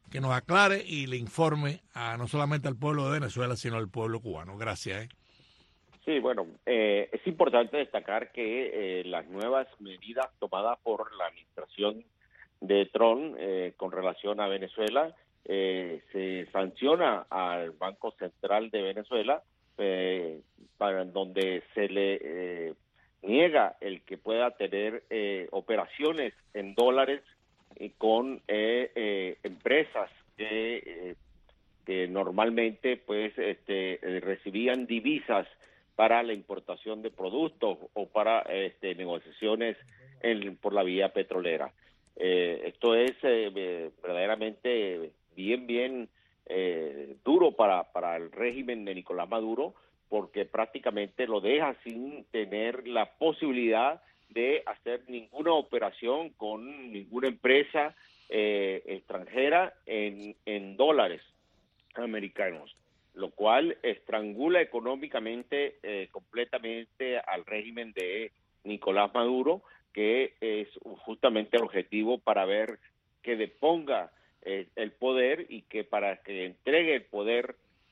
que nos aclare y le informe a no solamente al pueblo de Venezuela, sino al pueblo cubano. Gracias. ¿eh? Sí, bueno, eh, es importante destacar que eh, las nuevas medidas tomadas por la administración de Trump eh, con relación a Venezuela, eh, se sanciona al Banco Central de Venezuela, eh, para donde se le eh, niega el que pueda tener eh, operaciones en dólares eh, con eh, eh, empresas que, eh, que normalmente pues este, eh, recibían divisas para la importación de productos o para este, negociaciones en, por la vía petrolera. Eh, esto es eh, verdaderamente bien, bien eh, duro para, para el régimen de Nicolás Maduro, porque prácticamente lo deja sin tener la posibilidad de hacer ninguna operación con ninguna empresa eh, extranjera en, en dólares americanos, lo cual estrangula económicamente eh, completamente al régimen de Nicolás Maduro, que es justamente el objetivo para ver que deponga eh, el poder y que para que entregue el poder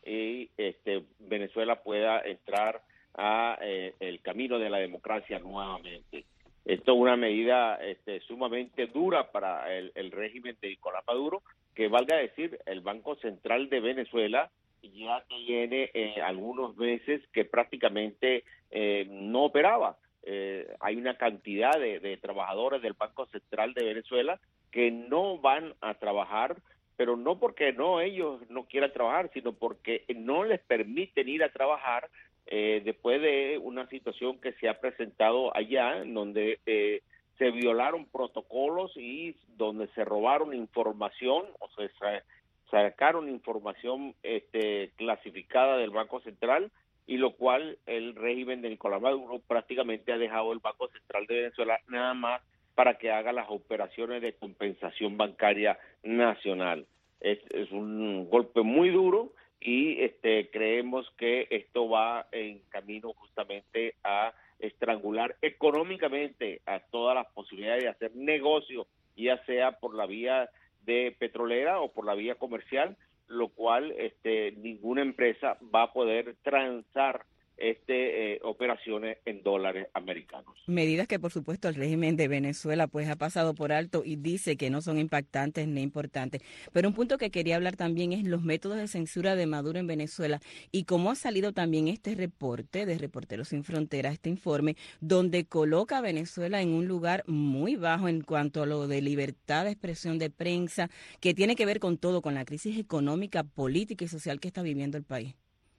y este, Venezuela pueda entrar a eh, el camino de la democracia nuevamente. Esto es una medida este, sumamente dura para el, el régimen de Nicolás Maduro, que valga decir, el Banco Central de Venezuela ya tiene eh, algunos meses que prácticamente eh, no operaba. Eh, hay una cantidad de, de trabajadores del Banco Central de Venezuela que no van a trabajar, pero no porque no ellos no quieran trabajar, sino porque no les permiten ir a trabajar eh, después de una situación que se ha presentado allá, en donde eh, se violaron protocolos y donde se robaron información, o sea, sacaron información este, clasificada del Banco Central, y lo cual el régimen de Nicolás Maduro prácticamente ha dejado el Banco Central de Venezuela nada más para que haga las operaciones de compensación bancaria nacional. Es, es un golpe muy duro y este, creemos que esto va en camino justamente a estrangular económicamente a todas las posibilidades de hacer negocio, ya sea por la vía de petrolera o por la vía comercial, lo cual este, ninguna empresa va a poder transar este eh, operaciones en dólares americanos. Medidas que por supuesto el régimen de Venezuela pues ha pasado por alto y dice que no son impactantes ni importantes. Pero un punto que quería hablar también es los métodos de censura de Maduro en Venezuela y cómo ha salido también este reporte de Reporteros Sin Fronteras, este informe, donde coloca a Venezuela en un lugar muy bajo en cuanto a lo de libertad de expresión de prensa, que tiene que ver con todo, con la crisis económica, política y social que está viviendo el país.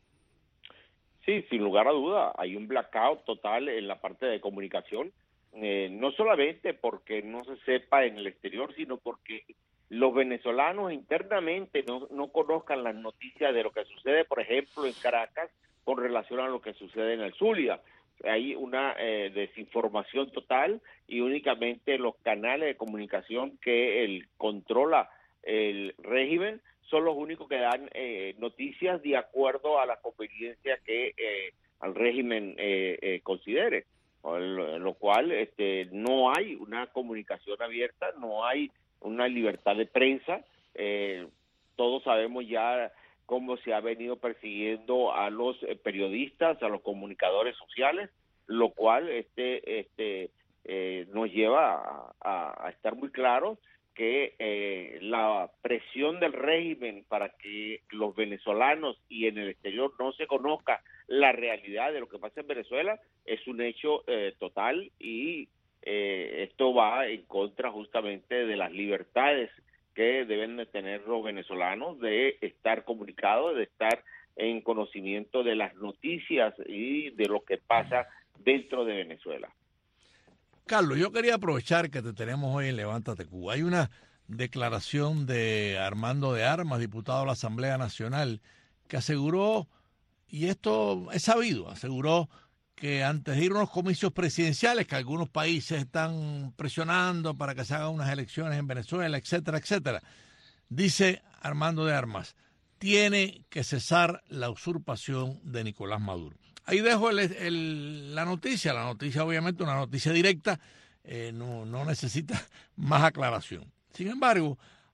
Sí, sin lugar a duda, hay un blackout total en la parte de comunicación, eh, no solamente porque no se sepa en el exterior, sino porque los venezolanos internamente no, no conozcan las noticias de lo que sucede, por ejemplo, en Caracas, con relación a lo que sucede en el Zulia. Hay una eh, desinformación total y únicamente los canales de comunicación que el controla el régimen son los únicos que dan eh, noticias de acuerdo a la conveniencia que eh, al régimen eh, eh, considere, lo, lo cual este, no hay una comunicación abierta, no hay una libertad de prensa. Eh, todos sabemos ya cómo se ha venido persiguiendo a los eh, periodistas, a los comunicadores sociales, lo cual este, este, eh, nos lleva a, a, a estar muy claros que eh, la presión del régimen para que los venezolanos y en el exterior no se conozca la realidad de lo que pasa en Venezuela es un hecho eh, total y eh, esto va en contra justamente de las libertades que deben de tener los venezolanos de estar comunicados, de estar en conocimiento de las noticias y de lo que pasa dentro de Venezuela. Carlos, yo quería aprovechar que te tenemos hoy en Levántate Cuba. Hay una declaración de Armando de Armas, diputado de la Asamblea Nacional, que aseguró, y esto es sabido, aseguró que antes de ir a unos comicios presidenciales, que algunos países están presionando para que se hagan unas elecciones en Venezuela, etcétera, etcétera, dice Armando de Armas, tiene que cesar la usurpación de Nicolás Maduro. Ahí dejo el, el, la noticia, la noticia obviamente una noticia directa, eh, no, no necesita más aclaración. Sin embargo,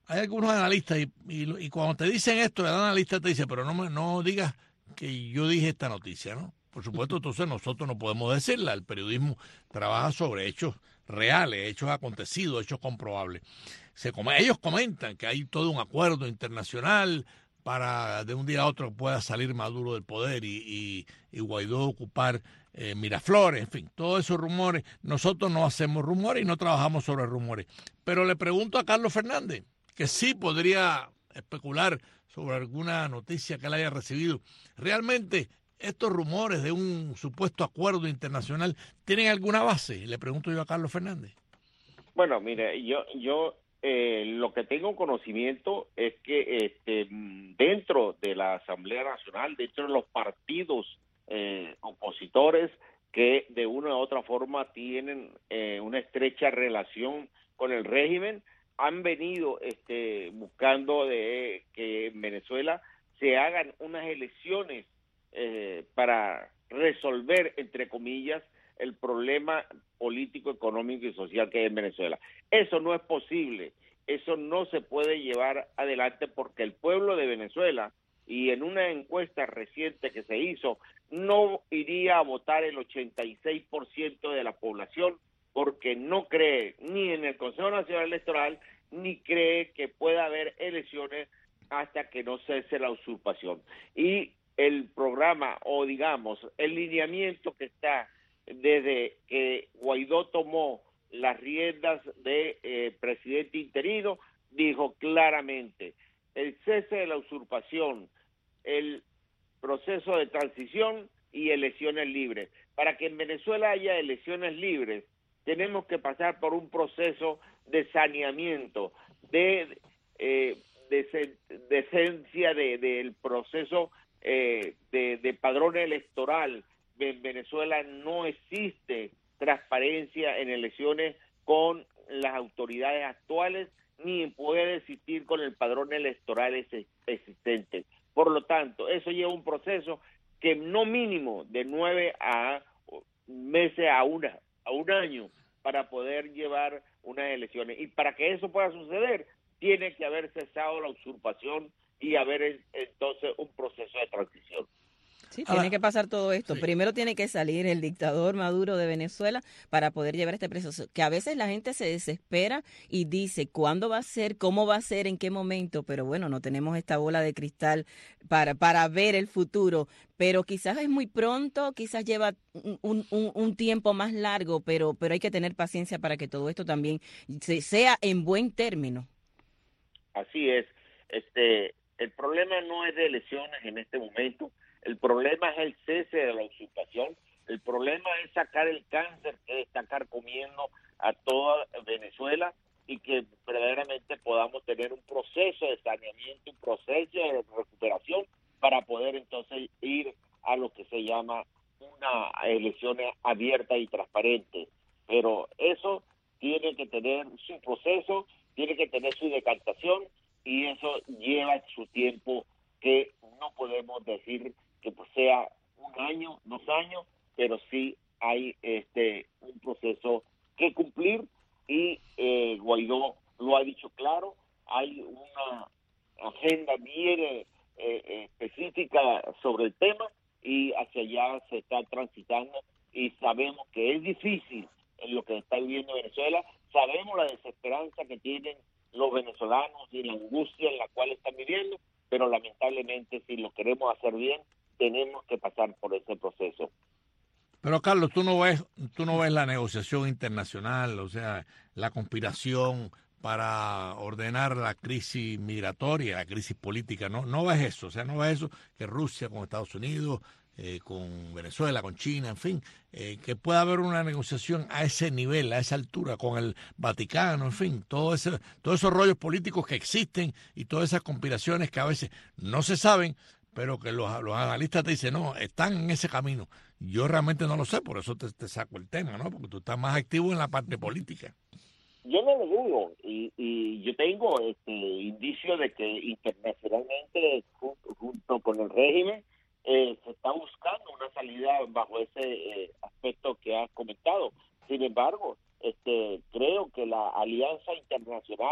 hay algunos analistas y, y, y cuando te dicen esto, el analista te dice, pero no, me, no digas que yo dije esta noticia, ¿no? Por supuesto, entonces nosotros no podemos decirla. El periodismo trabaja sobre hechos reales, hechos acontecidos, hechos comprobables. Se, ellos comentan que hay todo un acuerdo internacional para de un día a otro pueda salir Maduro del poder y, y, y Guaidó ocupar eh, Miraflores, en fin, todos esos rumores. Nosotros no hacemos rumores y no trabajamos sobre rumores. Pero le pregunto a Carlos Fernández, que sí podría especular sobre alguna noticia que él haya recibido. ¿Realmente estos rumores de un supuesto acuerdo internacional tienen alguna base? Le pregunto yo a Carlos Fernández. Bueno, mire, yo yo eh, lo que tengo conocimiento es que este, dentro de la Asamblea Nacional, dentro de los partidos eh, opositores que de una u otra forma tienen eh, una estrecha relación con el régimen, han venido este, buscando de que en Venezuela se hagan unas elecciones eh, para resolver, entre comillas, el problema político, económico y social que hay en Venezuela. Eso no es posible, eso no se puede llevar adelante porque el pueblo de Venezuela, y en una encuesta reciente que se hizo, no iría a votar el ochenta y seis por ciento de la población porque no cree ni en el Consejo Nacional Electoral ni cree que pueda haber elecciones hasta que no cese la usurpación. Y el programa, o digamos, el lineamiento que está desde que Guaidó tomó las riendas de eh, presidente interino, dijo claramente, el cese de la usurpación, el proceso de transición y elecciones libres. Para que en Venezuela haya elecciones libres, tenemos que pasar por un proceso de saneamiento, de eh, de decencia del de, de proceso eh, de, de padrón electoral. En Venezuela no existe transparencia en elecciones con las autoridades actuales, ni puede existir con el padrón electoral existente. Por lo tanto, eso lleva un proceso que no mínimo de nueve a meses a una a un año para poder llevar unas elecciones. Y para que eso pueda suceder, tiene que haber cesado la usurpación y haber entonces un proceso de transición. Sí, tiene Ahora, que pasar todo esto. Sí. Primero tiene que salir el dictador Maduro de Venezuela para poder llevar este proceso. Que a veces la gente se desespera y dice, ¿cuándo va a ser? ¿Cómo va a ser? ¿En qué momento? Pero bueno, no tenemos esta bola de cristal para, para ver el futuro. Pero quizás es muy pronto, quizás lleva un, un, un tiempo más largo, pero, pero hay que tener paciencia para que todo esto también se, sea en buen término. Así es. Este, el problema no es de elecciones en este momento. El problema es el cese de la usurpación, el problema es sacar el cáncer que está carcomiendo a toda Venezuela y que verdaderamente podamos tener un proceso de saneamiento, un proceso de recuperación para poder entonces ir a lo que se llama una elección abierta y transparente. Pero eso tiene que tener su proceso, tiene que tener su decantación y eso lleva su tiempo que no podemos decir que pues sea un año, dos años, pero sí hay este un proceso que cumplir y eh, Guaidó lo ha dicho claro, hay una agenda bien eh, eh, específica sobre el tema y hacia allá se está transitando y sabemos que es difícil en lo que está viviendo Venezuela, sabemos la desesperanza que tienen los venezolanos y la angustia en la cual están viviendo, pero lamentablemente si lo queremos hacer bien, tenemos que pasar por ese proceso. Pero Carlos, tú no ves, tú no ves la negociación internacional, o sea, la conspiración para ordenar la crisis migratoria, la crisis política, no, no ves eso, o sea, no ves eso que Rusia con Estados Unidos, eh, con Venezuela, con China, en fin, eh, que pueda haber una negociación a ese nivel, a esa altura, con el Vaticano, en fin, todo ese, todos esos rollos políticos que existen y todas esas conspiraciones que a veces no se saben, pero que los, los analistas te dicen, no, están en ese camino. Yo realmente no lo sé, por eso te, te saco el tema, ¿no? Porque tú estás más activo en la parte política. Yo no lo dudo, y, y yo tengo este indicio de que internacionalmente, junto, junto con el régimen, eh, se está buscando una salida bajo ese eh, aspecto que has comentado. Sin embargo, este creo que la alianza internacional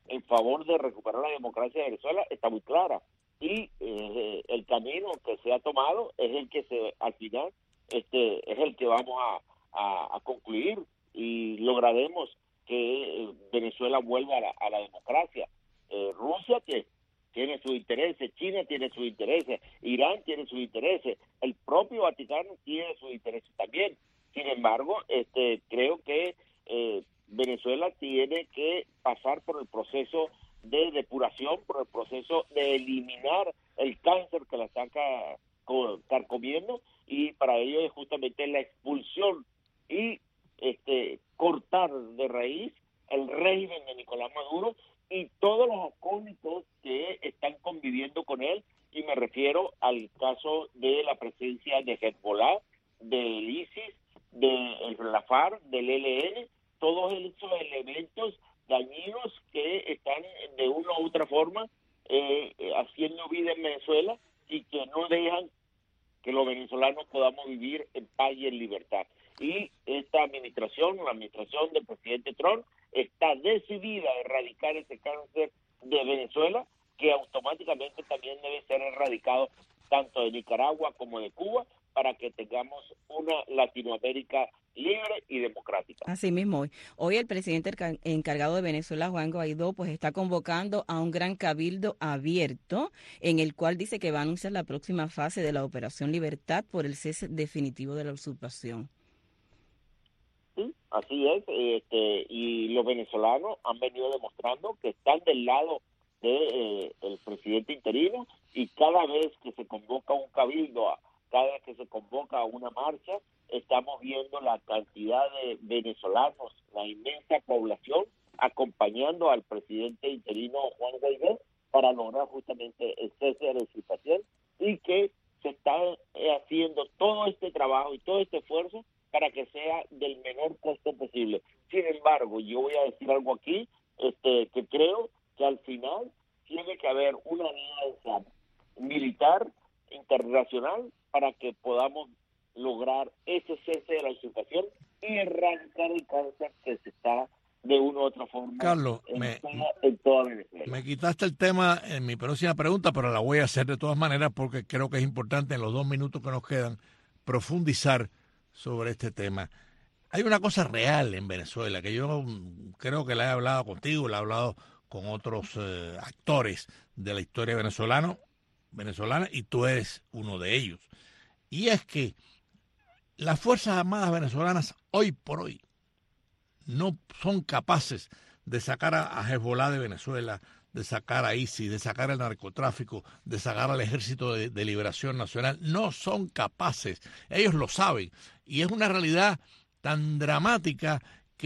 en favor de recuperar la democracia de Venezuela está muy clara. Y eh, el camino que se ha tomado es el que se al final este es el que vamos a, a, a concluir y lograremos que eh, Venezuela vuelva a la, a la democracia. Eh, Rusia que tiene sus intereses, China tiene sus intereses, Irán tiene sus intereses, el propio Vaticano tiene sus intereses también. Sin embargo, este creo que eh, Venezuela tiene que pasar por el proceso de depuración, por el proceso de eliminar el cáncer que la está carcomiendo, y para ello es justamente la expulsión y este cortar de raíz el régimen de Nicolás Maduro y todos los acólitos que están conviviendo con él, y me refiero al caso de la presencia de Hezbollah, del ISIS, de la FARC, del E L N, todos esos elementos dañinos que están de una u otra forma eh, haciendo vida en Venezuela y que no dejan que los venezolanos podamos vivir en paz y en libertad. Y esta administración, la administración del presidente Trump, está decidida a erradicar ese cáncer de Venezuela, que automáticamente también debe ser erradicado tanto de Nicaragua como de Cuba, para que tengamos una Latinoamérica libre y democrática. Así mismo, hoy, hoy el presidente encargado de Venezuela, Juan Guaidó, pues está convocando a un gran cabildo abierto, en el cual dice que va a anunciar la próxima fase de la Operación Libertad por el cese definitivo de la usurpación. Sí, así es, este, y los venezolanos han venido demostrando que están del lado de eh, el presidente interino, y cada vez que se convoca un cabildo, a, cada vez que se convoca a una marcha, estamos viendo la cantidad de venezolanos, la inmensa población, acompañando al presidente interino Juan Guaidó para lograr justamente el cese de la usurpación, y que se está haciendo todo este trabajo y todo este esfuerzo para que sea del menor costo posible. Sin embargo, yo voy a decir algo aquí, este, que creo que al final tiene que haber una alianza militar internacional para que podamos lograr ese cese de la usurpación y erradicar el cáncer que se está de una u otra forma Carlos, en, me, toda, en toda Venezuela. Me quitaste el tema en mi próxima pregunta, pero la voy a hacer de todas maneras porque creo que es importante en los dos minutos que nos quedan profundizar sobre este tema. Hay una cosa real en Venezuela que yo creo que la he hablado contigo, la he hablado con otros eh, actores de la historia venezolana, venezolana, y tú eres uno de ellos. Y es que las Fuerzas Armadas venezolanas hoy por hoy no son capaces de sacar a, a Hezbollah de Venezuela, de sacar a ISIS, de sacar el narcotráfico, de sacar al Ejército de, de Liberación Nacional. No son capaces. Ellos lo saben. Y es una realidad tan dramática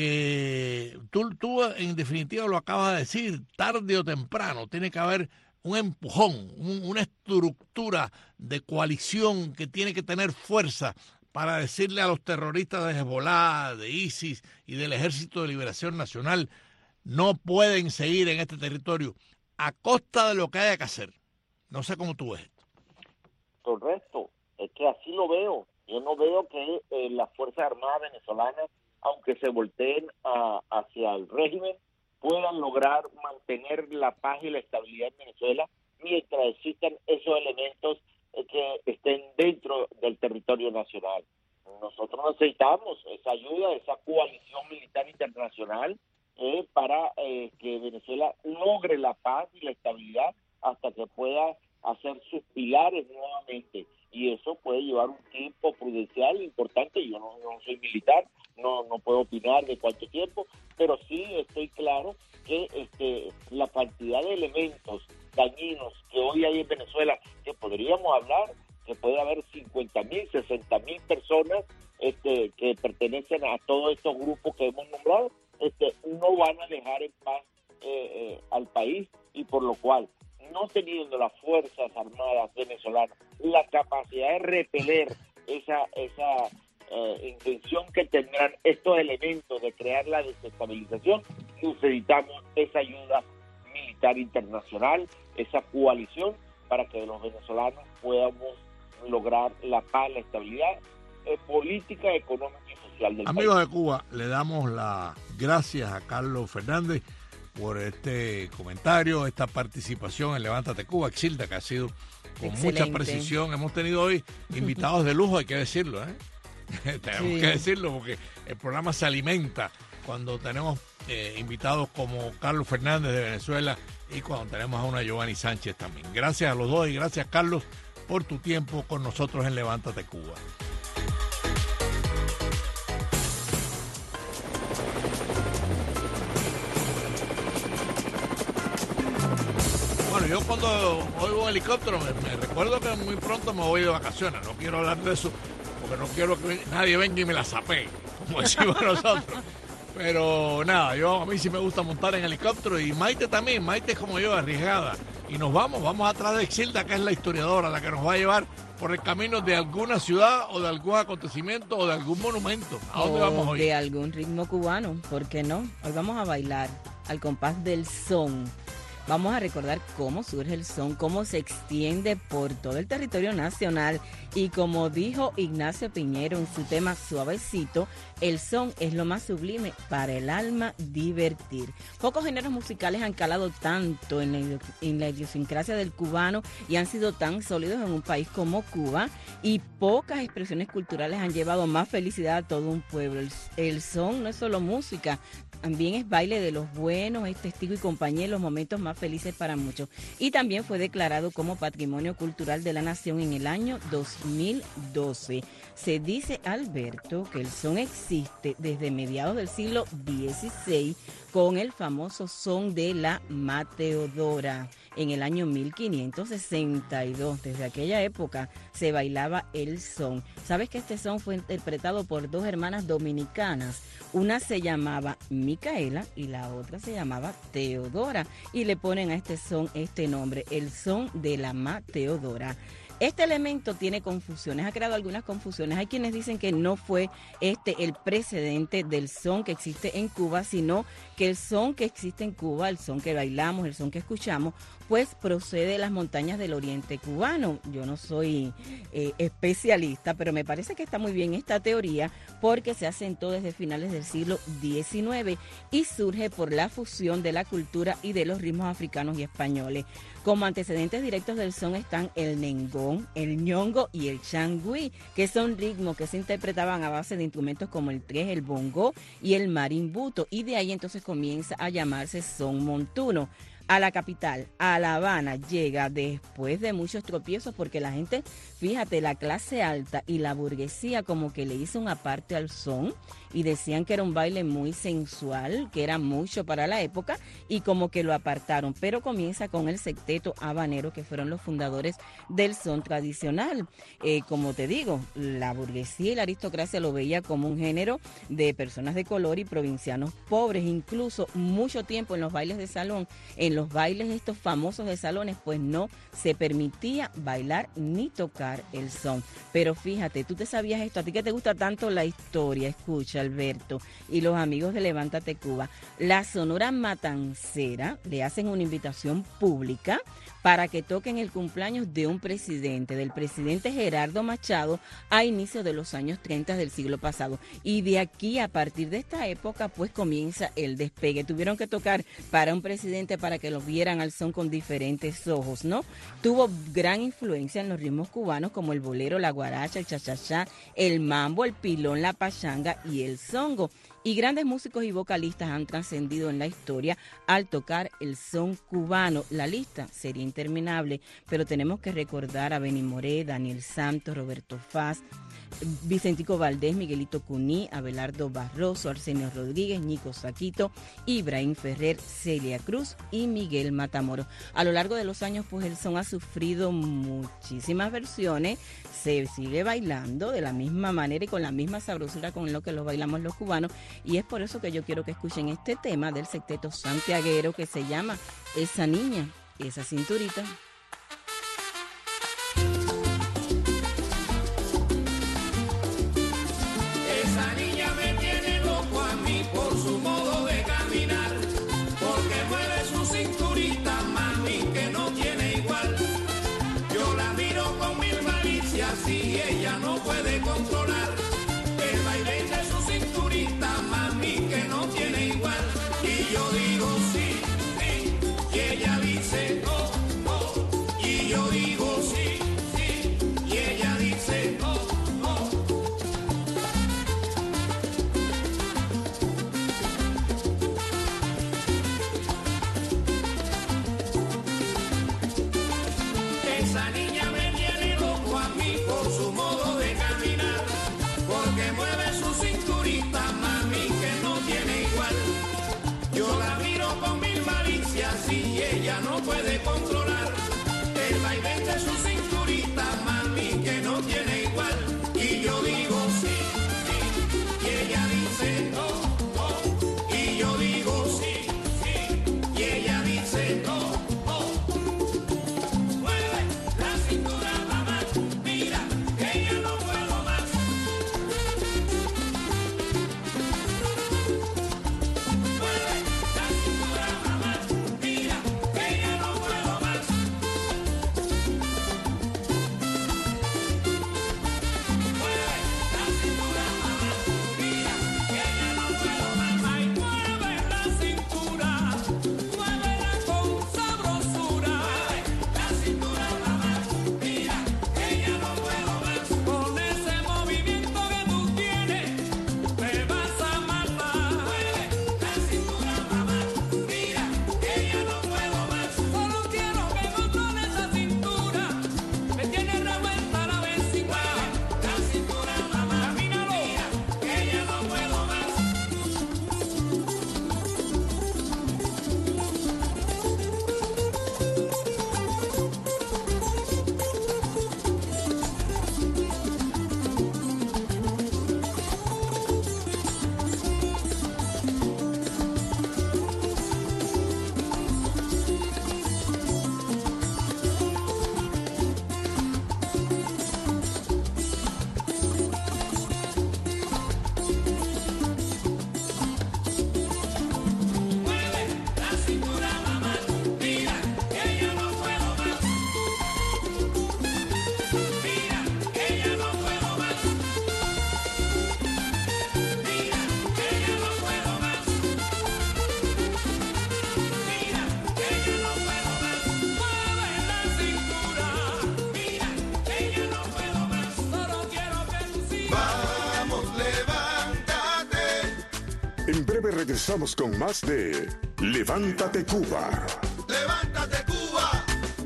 que tú, tú en definitiva lo acabas de decir, tarde o temprano tiene que haber un empujón, un, una estructura de coalición que tiene que tener fuerza para decirle a los terroristas de Hezbollah, de ISIS y del Ejército de Liberación Nacional, no pueden seguir en este territorio a costa de lo que haya que hacer. No sé cómo tú ves esto. Correcto, es que así lo veo. Yo no veo que eh, las Fuerzas Armadas venezolanas, aunque se volteen a, hacia el régimen, puedan lograr mantener la paz y la estabilidad en Venezuela mientras existan esos elementos eh, que estén dentro del territorio nacional. Nosotros necesitamos esa ayuda, esa coalición militar internacional eh, para eh, que Venezuela logre la paz y la estabilidad hasta que pueda hacer sus pilares nuevamente. Y eso puede llevar un tiempo prudencial importante. Yo no, no soy militar, no no puedo opinar de cuánto tiempo, pero sí estoy claro que este la cantidad de elementos dañinos que hoy hay en Venezuela, que podríamos hablar, que puede haber cincuenta mil, sesenta mil personas este que pertenecen a todos estos grupos que hemos nombrado, este no van a dejar en paz eh, eh, al país, y por lo cual, no teniendo las Fuerzas Armadas venezolanas la capacidad de repeler esa esa eh, intención que tendrán estos elementos de crear la desestabilización, necesitamos esa ayuda militar internacional, esa coalición, para que los venezolanos podamos lograr la paz, la estabilidad eh, política, económica y social del Amigos país. de Cuba, le damos las gracias a Carlos Fernández por este comentario, esta participación en Levántate Cuba. Exilda, que ha sido con Excelente. mucha precisión. Hemos tenido hoy invitados de lujo, hay que decirlo, ¿eh? Tenemos Sí. que decirlo porque el programa se alimenta cuando tenemos eh, invitados como Carlos Fernández de Venezuela y cuando tenemos a una Giovanni Sánchez también. Gracias a los dos y gracias, Carlos, por tu tiempo con nosotros en Levántate Cuba. Bueno, yo cuando oigo un helicóptero me, me recuerdo que muy pronto me voy de vacaciones. No quiero hablar de eso porque no quiero que nadie venga y me la zapee, como decimos nosotros. Pero nada, yo a mí sí me gusta montar en helicóptero y Maite también. Maite es como yo, arriesgada. Y nos vamos, vamos atrás de Exilda, que es la historiadora, la que nos va a llevar por el camino de alguna ciudad o de algún acontecimiento o de algún monumento. ¿A dónde o vamos hoy? De algún ritmo cubano, ¿por qué no? Hoy vamos a bailar al compás del son. Vamos a recordar cómo surge el son, cómo se extiende por todo el territorio nacional y como dijo Ignacio Piñero en su tema Suavecito, el son es lo más sublime para el alma divertir. Pocos géneros musicales han calado tanto en la, en la idiosincrasia del cubano y han sido tan sólidos en un país como Cuba, y pocas expresiones culturales han llevado más felicidad a todo un pueblo. El, el son no es solo música, también es baile de los buenos, es testigo y compañía en los momentos más felices para muchos. Y también fue declarado como Patrimonio Cultural de la Nación en el año dos mil doce. Se dice, Alberto, que el son existe desde mediados del siglo dieciséis con el famoso son de la mateodora. En el año mil quinientos sesenta y dos, desde aquella época, se bailaba el son. ¿Sabes que este son fue interpretado por dos hermanas dominicanas? Una se llamaba Micaela y la otra se llamaba Teodora. Y le ponen a este son este nombre, el son de la mateodora. Este elemento tiene confusiones, ha creado algunas confusiones. Hay quienes dicen que no fue este el precedente del son que existe en Cuba, sino que el son que existe en Cuba, el son que bailamos, el son que escuchamos, pues procede de las montañas del oriente cubano. Yo no soy eh, especialista, pero me parece que está muy bien esta teoría porque se asentó desde finales del siglo diecinueve y surge por la fusión de la cultura y de los ritmos africanos y españoles. Como antecedentes directos del son están el nengón, el ñongo y el changüí, que son ritmos que se interpretaban a base de instrumentos como el tres, el bongo y el marimbuto, y de ahí entonces comienza a llamarse son montuno. A la capital, a La Habana, llega después de muchos tropiezos porque la gente, fíjate, la clase alta y la burguesía como que le hizo un aparte al son y decían que era un baile muy sensual, que era mucho para la época y como que lo apartaron, pero comienza con el secteto habanero, que fueron los fundadores del son tradicional. Eh, como te digo, la burguesía y la aristocracia lo veía como un género de personas de color y provincianos pobres, incluso mucho tiempo en los bailes de salón, en los bailes estos famosos de salones, pues no se permitía bailar ni tocar el son. Pero fíjate, tú te sabías esto, a ti que te gusta tanto la historia, escucha, Alberto, y los amigos de Levántate Cuba, la Sonora Matancera le hacen una invitación pública para que toquen el cumpleaños de un presidente, del presidente Gerardo Machado, a inicios de los años treinta del siglo pasado. Y de aquí, a partir de esta época, pues comienza el despegue. Tuvieron que tocar para un presidente para que lo vieran al son con diferentes ojos, ¿no? Tuvo gran influencia en los ritmos cubanos como el bolero, la guaracha, el cha-cha-cha, el mambo, el pilón, la pachanga y el songo. Y grandes músicos y vocalistas han trascendido en la historia al tocar el son cubano. La lista sería interminable, pero tenemos que recordar a Benny Moré, Daniel Santos, Roberto Faz, Vicentico Valdés, Miguelito Cuní, Abelardo Barroso, Arsenio Rodríguez, Ñico Saquito, Ibrahim Ferrer, Celia Cruz y Miguel Matamoros. A lo largo de los años, pues el son ha sufrido muchísimas versiones, se sigue bailando de la misma manera y con la misma sabrosura con lo que lo bailamos los cubanos, y es por eso que yo quiero que escuchen este tema del secteto santiaguero que se llama Esa Niña, Esa Cinturita. Esa niña me tiene loco a mí por su modo de caminar, porque mueve su cinturita, mami, que no tiene igual. Yo la miro con mil malicias y ella no puede controlar el baile de su cinturita, mami, que no tiene igual. Y yo digo sí, En breve regresamos con más de Levántate Cuba. ¡Levántate, Cuba!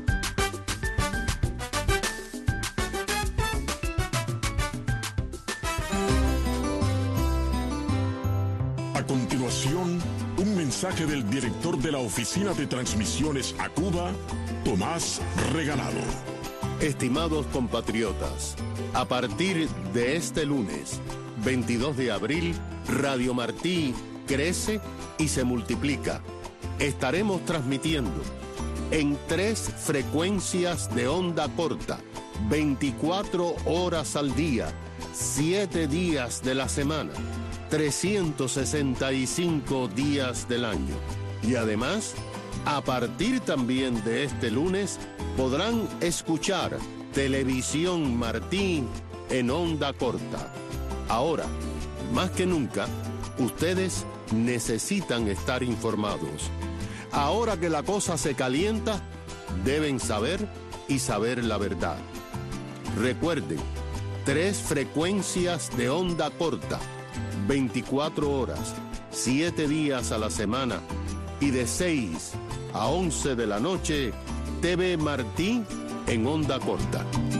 A continuación, un mensaje del director de la Oficina de Transmisiones a Cuba, Tomás Regalado. Estimados compatriotas, a partir de este lunes, veintidós de abril, Radio Martí crece y se multiplica. Estaremos transmitiendo en tres frecuencias de onda corta, veinticuatro horas al día, siete días de la semana, trescientos sesenta y cinco días del año. Y además, a partir también de este lunes, podrán escuchar Televisión Martí en onda corta. Ahora, más que nunca, ustedes necesitan estar informados. Ahora que la cosa se calienta, deben saber y saber la verdad. Recuerden, tres frecuencias de onda corta, veinticuatro horas, siete días a la semana y de seis a once de la noche, T V Martí en onda corta.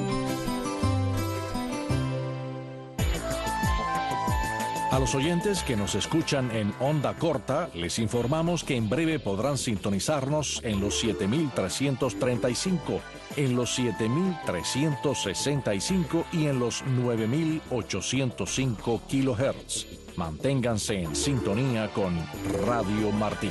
A los oyentes que nos escuchan en onda corta, les informamos que en breve podrán sintonizarnos en los siete mil trescientos treinta y cinco, en los siete mil trescientos sesenta y cinco y en los nueve mil ochocientos cinco kilohertz. Manténganse en sintonía con Radio Martí.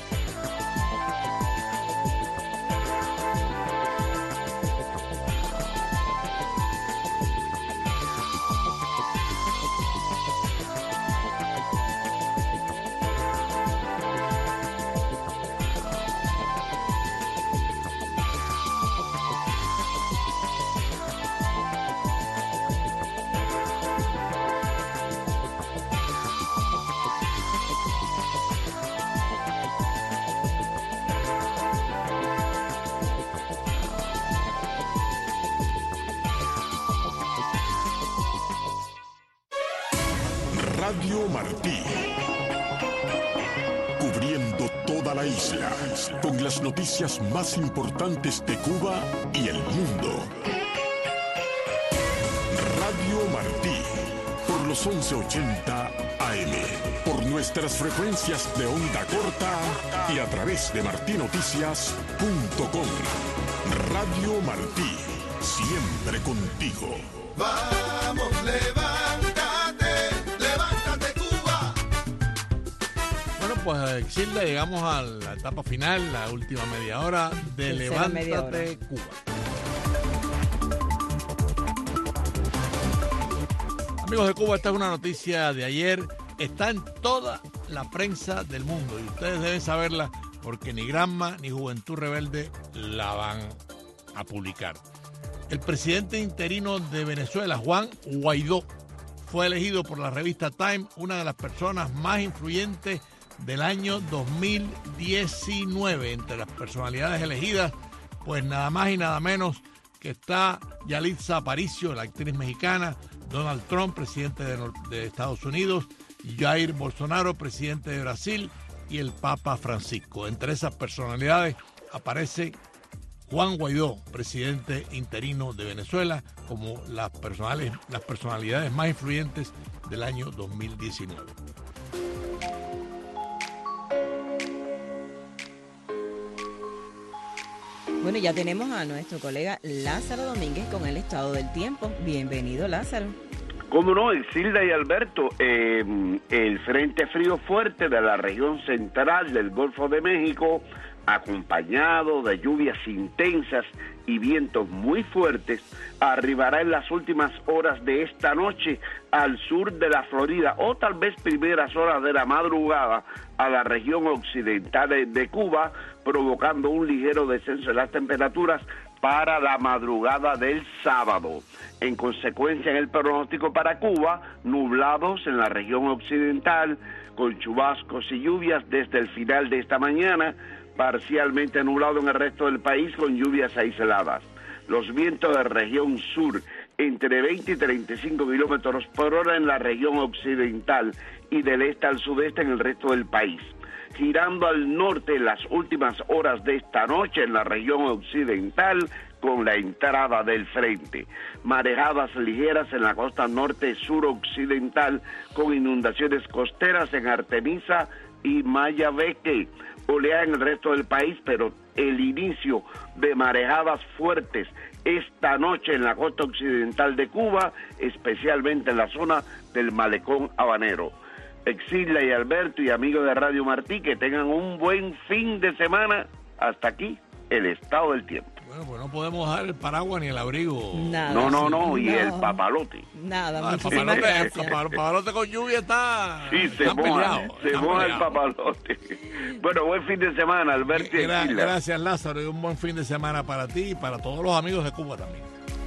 Radio Martí, cubriendo toda la isla, con las noticias más importantes de Cuba y el mundo. Radio Martí, por los once ochenta A M, por nuestras frecuencias de onda corta y a través de martinoticias punto com. Radio Martí, siempre contigo. Vamos, levántate, levántate, Cuba. Bueno, pues Exilda, llegamos a la etapa final, la última media hora de Tercera Levántate media hora. Cuba. Amigos de Cuba, esta es una noticia de ayer. Está en toda la prensa del mundo y ustedes deben saberla porque ni Granma ni Juventud Rebelde la van a publicar. El presidente interino de Venezuela, Juan Guaidó, fue elegido por la revista Time una de las personas más influyentes del año dos mil diecinueve. Entre las personalidades elegidas, pues nada más y nada menos que está Yalitza Aparicio, la actriz mexicana, Donald Trump, presidente de, de Estados Unidos, Jair Bolsonaro, presidente de Brasil, y el Papa Francisco. Entre esas personalidades aparece Juan Guaidó, presidente interino de Venezuela, como las, personales, las personalidades más influyentes del año dos mil diecinueve. Bueno, ya tenemos a nuestro colega Lázaro Domínguez con el estado del tiempo. Bienvenido, Lázaro. Cómo no, Isilda y Alberto, eh, el frente frío fuerte de la región central del Golfo de México, acompañado de lluvias intensas y vientos muy fuertes, arribará en las últimas horas de esta noche al sur de la Florida, o tal vez primeras horas de la madrugada a la región occidental de, de Cuba, provocando un ligero descenso de las temperaturas para la madrugada del sábado. En consecuencia, en el pronóstico para Cuba, nublados en la región occidental, con chubascos y lluvias desde el final de esta mañana, parcialmente nublado en el resto del país con lluvias aisladas. Los vientos de región sur entre veinte y treinta y cinco kilómetros por hora en la región occidental y del este al sudeste en el resto del país. Girando al norte en las últimas horas de esta noche en la región occidental con la entrada del frente. Marejadas ligeras en la costa norte suroccidental con inundaciones costeras en Artemisa y Mayabeque. Oleada en el resto del país, pero el inicio de marejadas fuertes esta noche en la costa occidental de Cuba, especialmente en la zona del Malecón Habanero. Exilda y Alberto y amigos de Radio Martí, que tengan un buen fin de semana. Hasta aquí el estado del tiempo. Bueno, pues no podemos dar el paraguas ni el abrigo. Nada. No, no, no, y No. el papalote. Nada, Ah, el muchísimas papalote, el gracias. papal- papalote con lluvia está, Sí, se está moja, peleado, se está moja el peleado. papalote. Bueno, buen fin de semana, Alberto y Gra- Exilda. Gracias, Lázaro, y un buen fin de semana para ti y para todos los amigos de Cuba también.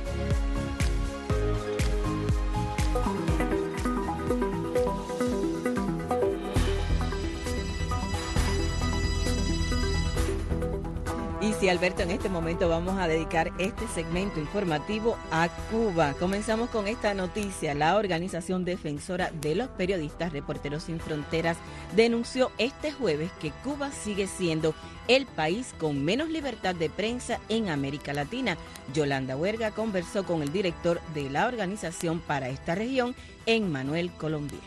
Y sí, Alberto, en este momento vamos a dedicar este segmento informativo a Cuba. Comenzamos con esta noticia. La Organización Defensora de los Periodistas Reporteros Sin Fronteras denunció este jueves que Cuba sigue siendo el país con menos libertad de prensa en América Latina. Yolanda Huerga conversó con el director de la organización para esta región, Emmanuel Colombier.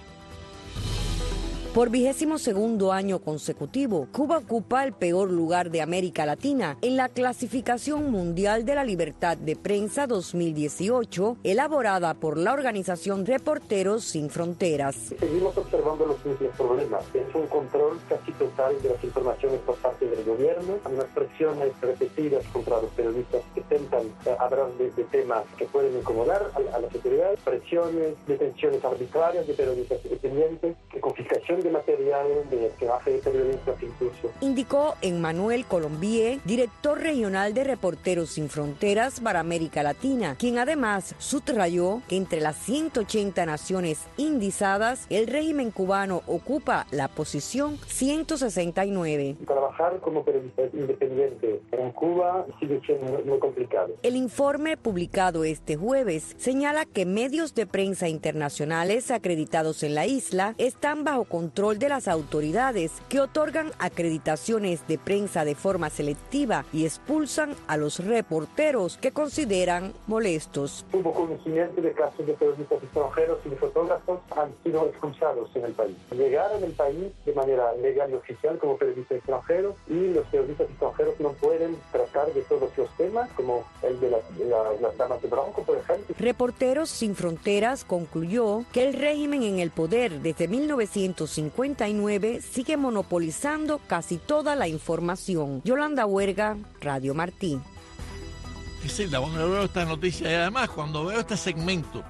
Por vigésimo segundo año consecutivo, Cuba ocupa el peor lugar de América Latina en la clasificación mundial de la libertad de prensa dos mil dieciocho, elaborada por la organización Reporteros Sin Fronteras. Seguimos observando los mismos problemas. Es un control casi total de las informaciones por parte del gobierno, unas presiones repetidas contra los periodistas que intentan eh, hablar de, de temas que pueden incomodar a, a las autoridades, presiones, detenciones arbitrarias de periodistas independientes, que confiscación de material, de espionaje de periodistas incluso. Indicó Emmanuel Colombier, director regional de Reporteros Sin Fronteras para América Latina, quien además subrayó que entre las ciento ochenta naciones indizadas, el régimen cubano ocupa la posición ciento sesenta y nueve. Trabajar como periodista independiente en Cuba sigue siendo muy, muy complicado. El informe publicado este jueves señala que medios de prensa internacionales acreditados en la isla están bajo control de las autoridades, que otorgan acreditaciones de prensa de forma selectiva y expulsan a los reporteros que consideran molestos. Hubo conocimiento de casos de periodistas extranjeros y de fotógrafos han sido expulsados en el país. Llegaron al país de manera legal y oficial como periodistas extranjeros, y los periodistas extranjeros no pueden tratar de todos los temas, como el de las, la, las damas de blanco, por ejemplo. Reporteros Sin Fronteras concluyó que el régimen en el poder desde mil novecientos cincuenta y nueve sigue monopolizando casi toda la información. Yolanda Huerga, Radio Martí. Isilda, cuando yo veo esta noticia y además cuando veo este segmento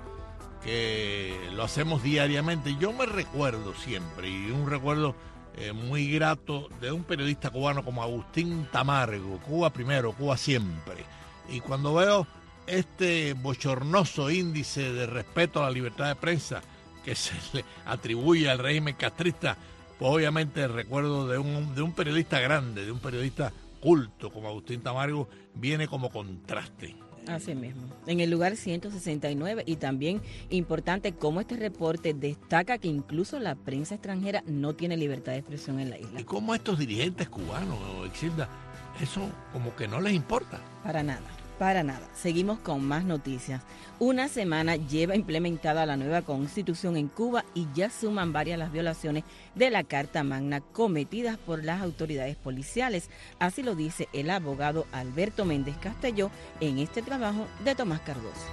que lo hacemos diariamente, yo me recuerdo siempre, y un recuerdo eh, muy grato de un periodista cubano como Agustín Tamargo, Cuba primero, Cuba siempre. Y cuando veo este bochornoso índice de respeto a la libertad de prensa que se le atribuye al régimen castrista, pues obviamente el recuerdo de un, de un periodista grande, de un periodista culto como Agustín Tamargo, viene como contraste. Así mismo, en el lugar ciento sesenta y nueve, y también importante cómo este reporte destaca que incluso la prensa extranjera no tiene libertad de expresión en la isla. Y cómo estos dirigentes cubanos, Exilda, eso como que no les importa. Para nada. Para nada. Seguimos con más noticias. Una semana lleva implementada la nueva Constitución en Cuba y ya suman varias las violaciones de la Carta Magna cometidas por las autoridades policiales. Así lo dice el abogado Alberto Méndez Castelló en este trabajo de Tomás Cardoso.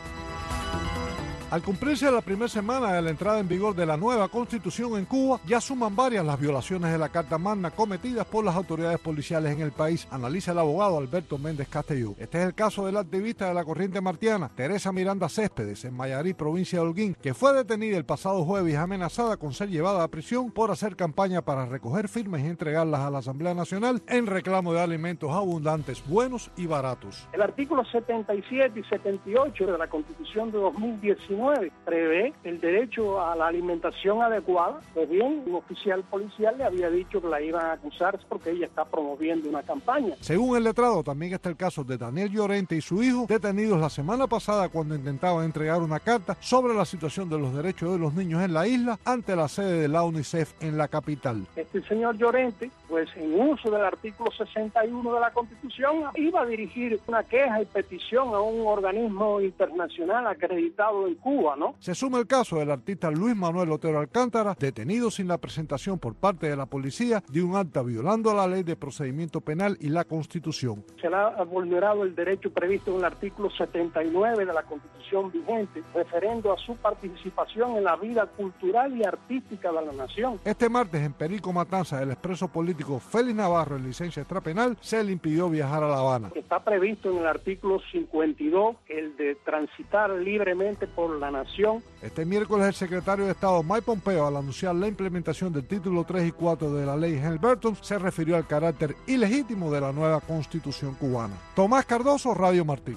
Al cumplirse la primera semana de la entrada en vigor de la nueva Constitución en Cuba, ya suman varias las violaciones de la Carta Magna cometidas por las autoridades policiales en el país, analiza el abogado Alberto Méndez Castelló. Este es el caso de la activista de la corriente martiana, Teresa Miranda Céspedes, en Mayarí, provincia de Holguín, que fue detenida el pasado jueves y amenazada con ser llevada a prisión por hacer campaña para recoger firmas y entregarlas a la Asamblea Nacional en reclamo de alimentos abundantes, buenos y baratos. El artículo setenta y siete y setenta y ocho de la Constitución de dos mil diecinueve nueve, prevé el derecho a la alimentación adecuada. Pues bien, un oficial policial le había dicho que la iban a acusar porque ella está promoviendo una campaña. Según el letrado, también está el caso de Daniel Llorente y su hijo, detenidos la semana pasada cuando intentaban entregar una carta sobre la situación de los derechos de los niños en la isla ante la sede de la UNICEF en la capital. Este señor Llorente, pues en uso del artículo sesenta y uno de la Constitución, iba a dirigir una queja y petición a un organismo internacional acreditado en Cuba, ¿no? Se suma el caso del artista Luis Manuel Otero Alcántara, detenido sin la presentación por parte de la policía de un acta violando la ley de procedimiento penal y la Constitución. Se le ha vulnerado el derecho previsto en el artículo setenta y nueve de la Constitución vigente, referendo a su participación en la vida cultural y artística de la nación. Este martes, en Perico Matanza, el expreso político Félix Navarro, en licencia extrapenal, se le impidió viajar a La Habana. Está previsto en el artículo cincuenta y dos el de transitar libremente por la nación. Este miércoles, el secretario de Estado Mike Pompeo, al anunciar la implementación del título tres y cuatro de la ley Helms-Burton, se refirió al carácter ilegítimo de la nueva Constitución cubana. Tomás Cardoso, Radio Martí.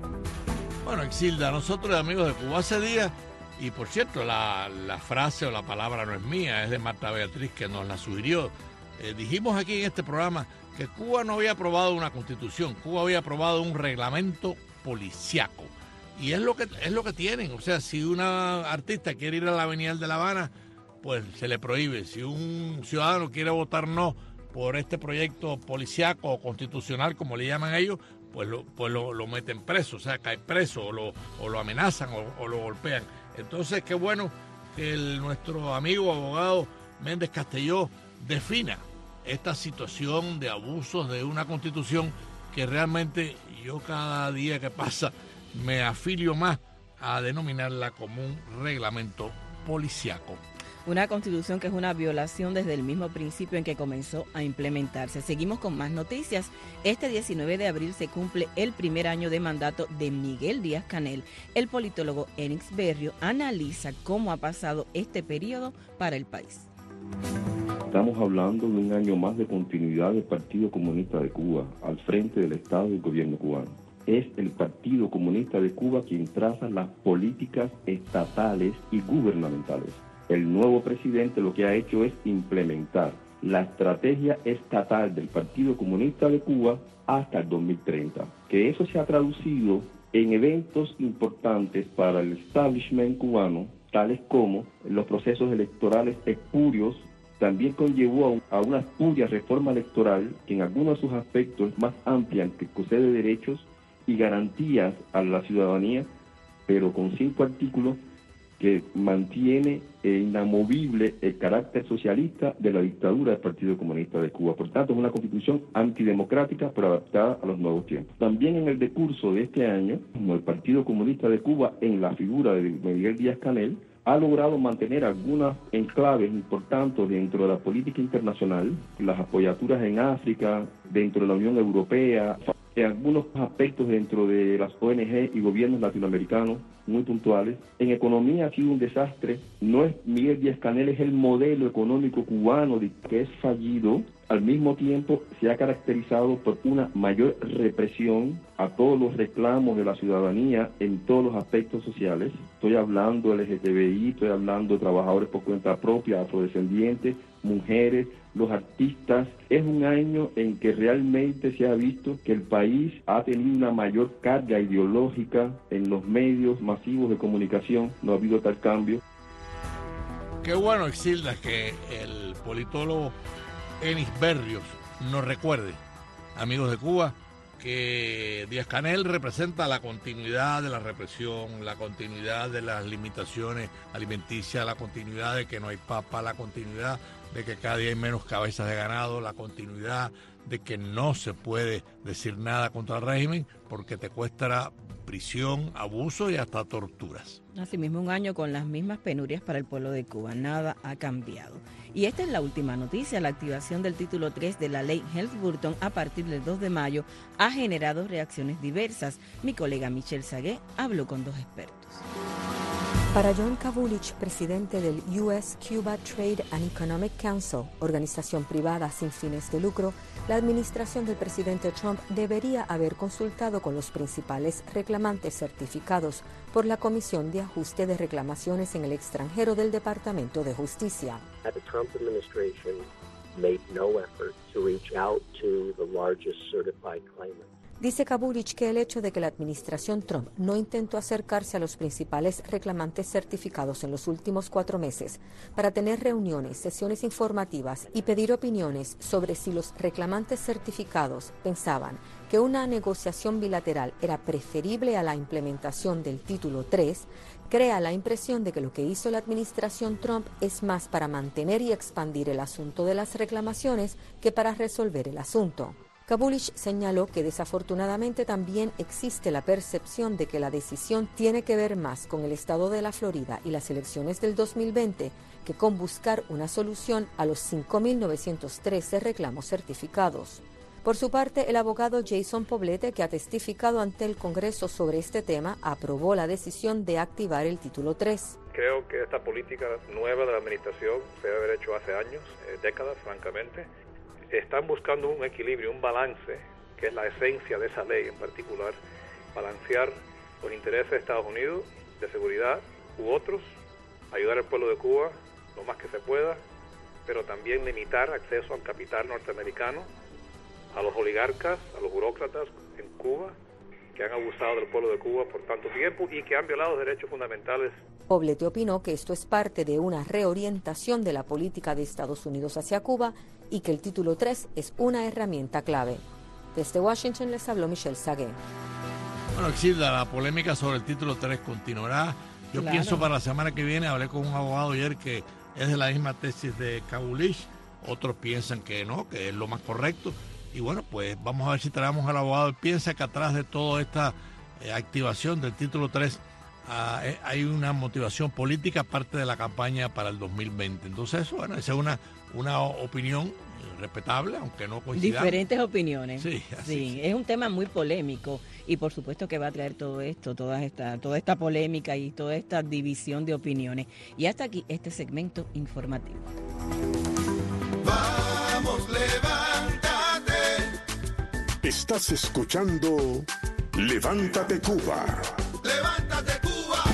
Bueno, Exilda, nosotros amigos de Cuba hace días, y por cierto, la, la frase o la palabra no es mía, es de Marta Beatriz que nos la sugirió. Eh, dijimos aquí en este programa que Cuba no había aprobado una constitución, Cuba había aprobado un reglamento policiaco. Y es lo que es lo que tienen. O sea, si una artista quiere ir a la Avenida de La Habana, pues se le prohíbe. Si un ciudadano quiere votar no por este proyecto policiaco o constitucional, como le llaman ellos, pues lo, pues lo, lo meten preso, o sea, cae preso, o lo, o lo amenazan o, o lo golpean. Entonces, qué bueno que el, nuestro amigo abogado Méndez Castelló defina esta situación de abusos de una constitución que realmente yo cada día que pasa me afilio más a denominarla como un reglamento policiaco. Una constitución que es una violación desde el mismo principio en que comenzó a implementarse. Seguimos con más noticias. Este diecinueve de abril se cumple el primer año de mandato de Miguel Díaz-Canel. El politólogo Enix Berrio analiza cómo ha pasado este periodo para el país. Estamos hablando de un año más de continuidad del Partido Comunista de Cuba al frente del Estado y el gobierno cubano. Es el Partido Comunista de Cuba quien traza las políticas estatales y gubernamentales. El nuevo presidente lo que ha hecho es implementar la estrategia estatal del Partido Comunista de Cuba hasta el dos mil treinta, que eso se ha traducido en eventos importantes para el establishment cubano, tales como los procesos electorales espurios. También conllevó a una espuria reforma electoral que en algunos de sus aspectos más amplia, que concede derechos y garantías a la ciudadanía, pero con cinco artículos que mantiene inamovible el carácter socialista de la dictadura del Partido Comunista de Cuba. Por tanto, es una constitución antidemocrática, pero adaptada a los nuevos tiempos. También en el decurso de este año, como el Partido Comunista de Cuba, en la figura de Miguel Díaz-Canel, ha logrado mantener algunas enclaves importantes dentro de la política internacional, las apoyaturas en África, dentro de la Unión Europea, en algunos aspectos dentro de las O N G y gobiernos latinoamericanos muy puntuales. En economía ha sido un desastre. No es Miguel Díaz-Canel, es el modelo económico cubano que es fallido. Al mismo tiempo se ha caracterizado por una mayor represión a todos los reclamos de la ciudadanía en todos los aspectos sociales. Estoy hablando de L G T B I, estoy hablando de trabajadores por cuenta propia, afrodescendientes, mujeres, los artistas. Es un año en que realmente se ha visto que el país ha tenido una mayor carga ideológica en los medios masivos de comunicación. No ha habido tal cambio. Qué bueno, Exilda, que el politólogo Enix Berrios nos recuerde, amigos de Cuba, que Díaz-Canel representa la continuidad de la represión, la continuidad de las limitaciones alimenticias, la continuidad de que no hay papa, la continuidad de que cada día hay menos cabezas de ganado, la continuidad de que no se puede decir nada contra el régimen porque te cuesta prisión, abuso y hasta torturas. Asimismo, un año con las mismas penurias para el pueblo de Cuba. Nada ha cambiado. Y esta es la última noticia. La activación del título tres de la ley Helms-Burton a partir del dos de mayo ha generado reacciones diversas. Mi colega Michelle Sagué habló con dos expertos. Para John Kavulich, presidente del U S Cuba Trade and Economic Council, organización privada sin fines de lucro, la administración del presidente Trump debería haber consultado con los principales reclamantes certificados por la Comisión de Ajuste de Reclamaciones en el Extranjero del Departamento de Justicia. The Trump administration made no effort to reach out to the largest certified claimants. Dice Kavulich que el hecho de que la administración Trump no intentó acercarse a los principales reclamantes certificados en los últimos cuatro meses para tener reuniones, sesiones informativas y pedir opiniones sobre si los reclamantes certificados pensaban que una negociación bilateral era preferible a la implementación del Título tres, crea la impresión de que lo que hizo la administración Trump es más para mantener y expandir el asunto de las reclamaciones que para resolver el asunto. Kavulich señaló que desafortunadamente también existe la percepción de que la decisión tiene que ver más con el estado de la Florida y las elecciones del dos mil veinte que con buscar una solución a los cinco mil novecientos trece reclamos certificados. Por su parte, el abogado Jason Poblete, que ha testificado ante el Congreso sobre este tema, aprobó la decisión de activar el Título tres. Creo que esta política nueva de la administración se debe haber hecho hace años, eh, décadas, francamente. Están buscando un equilibrio, un balance, que es la esencia de esa ley en particular, balancear los intereses de Estados Unidos, de seguridad, u otros, ayudar al pueblo de Cuba lo más que se pueda, pero también limitar acceso al capital norteamericano, a los oligarcas, a los burócratas en Cuba, que han abusado del pueblo de Cuba por tanto tiempo y que han violado los derechos fundamentales. Poblete opinó que esto es parte de una reorientación de la política de Estados Unidos hacia Cuba y que el Título tres es una herramienta clave. Desde Washington les habló Michelle Sagué. Bueno, Exilda, la polémica sobre el Título tres continuará. Yo Claro. pienso para la semana que viene, hablé con un abogado ayer que es de la misma tesis de Kavulich, otros piensan que no, que es lo más correcto. Y bueno, pues vamos a ver si traemos al abogado. Él piensa que atrás de toda esta eh, activación del Título tres ah, eh, hay una motivación política aparte de la campaña para el dos mil veinte. Entonces, bueno, esa es una, una opinión eh, respetable, aunque no coincidamos. Diferentes opiniones. Sí, así Sí, es un tema muy polémico y por supuesto que va a traer todo esto, toda esta, toda esta polémica y toda esta división de opiniones. Y hasta aquí este segmento informativo. Vamos, levántate. Estás escuchando Levántate Cuba. Levántate Cuba.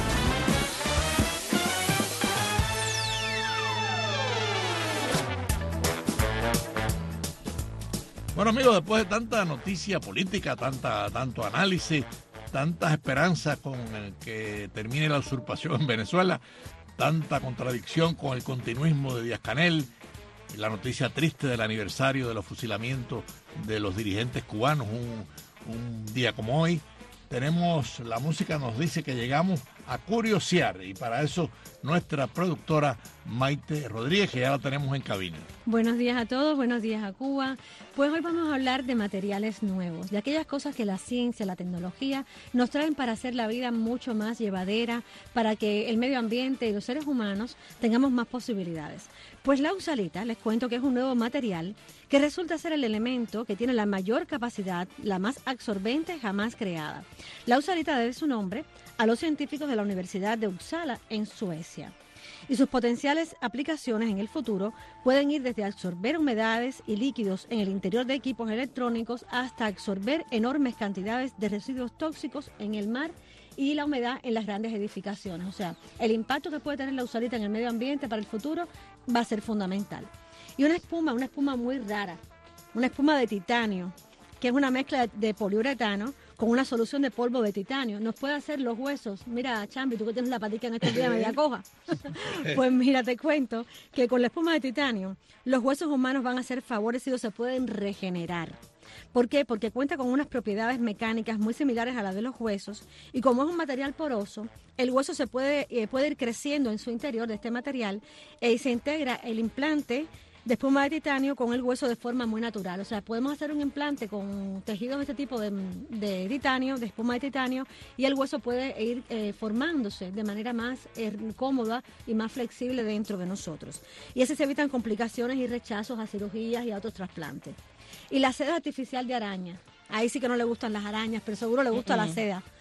Bueno, amigos, después de tanta noticia política, tanta, tanto análisis, tantas esperanzas con el que termine la usurpación en Venezuela, tanta contradicción con el continuismo de Díaz-Canel, la noticia triste del aniversario de los fusilamientos de los dirigentes cubanos, un, un día como hoy, tenemos, la música nos dice que llegamos a curiosear y para eso nuestra productora Maite Rodríguez, que ya la tenemos en cabina. Buenos días a todos, buenos días a Cuba. Pues hoy vamos a hablar de materiales nuevos, de aquellas cosas que la ciencia, la tecnología nos traen para hacer la vida mucho más llevadera, para que el medio ambiente y los seres humanos tengamos más posibilidades. Pues la auxalita, les cuento que es un nuevo material que resulta ser el elemento que tiene la mayor capacidad, la más absorbente jamás creada. La auxalita debe su nombre a los científicos de la Universidad de Uppsala en Suecia. Y sus potenciales aplicaciones en el futuro pueden ir desde absorber humedades y líquidos en el interior de equipos electrónicos hasta absorber enormes cantidades de residuos tóxicos en el mar y la humedad en las grandes edificaciones. O sea, el impacto que puede tener la auxalita en el medio ambiente para el futuro va a ser fundamental. Y una espuma, una espuma muy rara, una espuma de titanio, que es una mezcla de, de poliuretano con una solución de polvo de titanio. Nos puede hacer los huesos. Mira, Chambi, tú que tienes la patica en este día media coja. Pues mira, te cuento que con la espuma de titanio, los huesos humanos van a ser favorecidos, se pueden regenerar. ¿Por qué? Porque cuenta con unas propiedades mecánicas muy similares a las de los huesos y como es un material poroso, el hueso se puede, eh, puede ir creciendo en su interior de este material y se integra el implante de espuma de titanio con el hueso de forma muy natural. O sea, podemos hacer un implante con tejidos de este tipo de, de titanio, de espuma de titanio, y el hueso puede ir eh, formándose de manera más eh, cómoda y más flexible dentro de nosotros. Y así se evitan complicaciones y rechazos a cirugías y a otros trasplantes. Y la seda artificial de araña. Ahí sí que no le gustan las arañas, pero seguro le gusta uh-uh. la seda.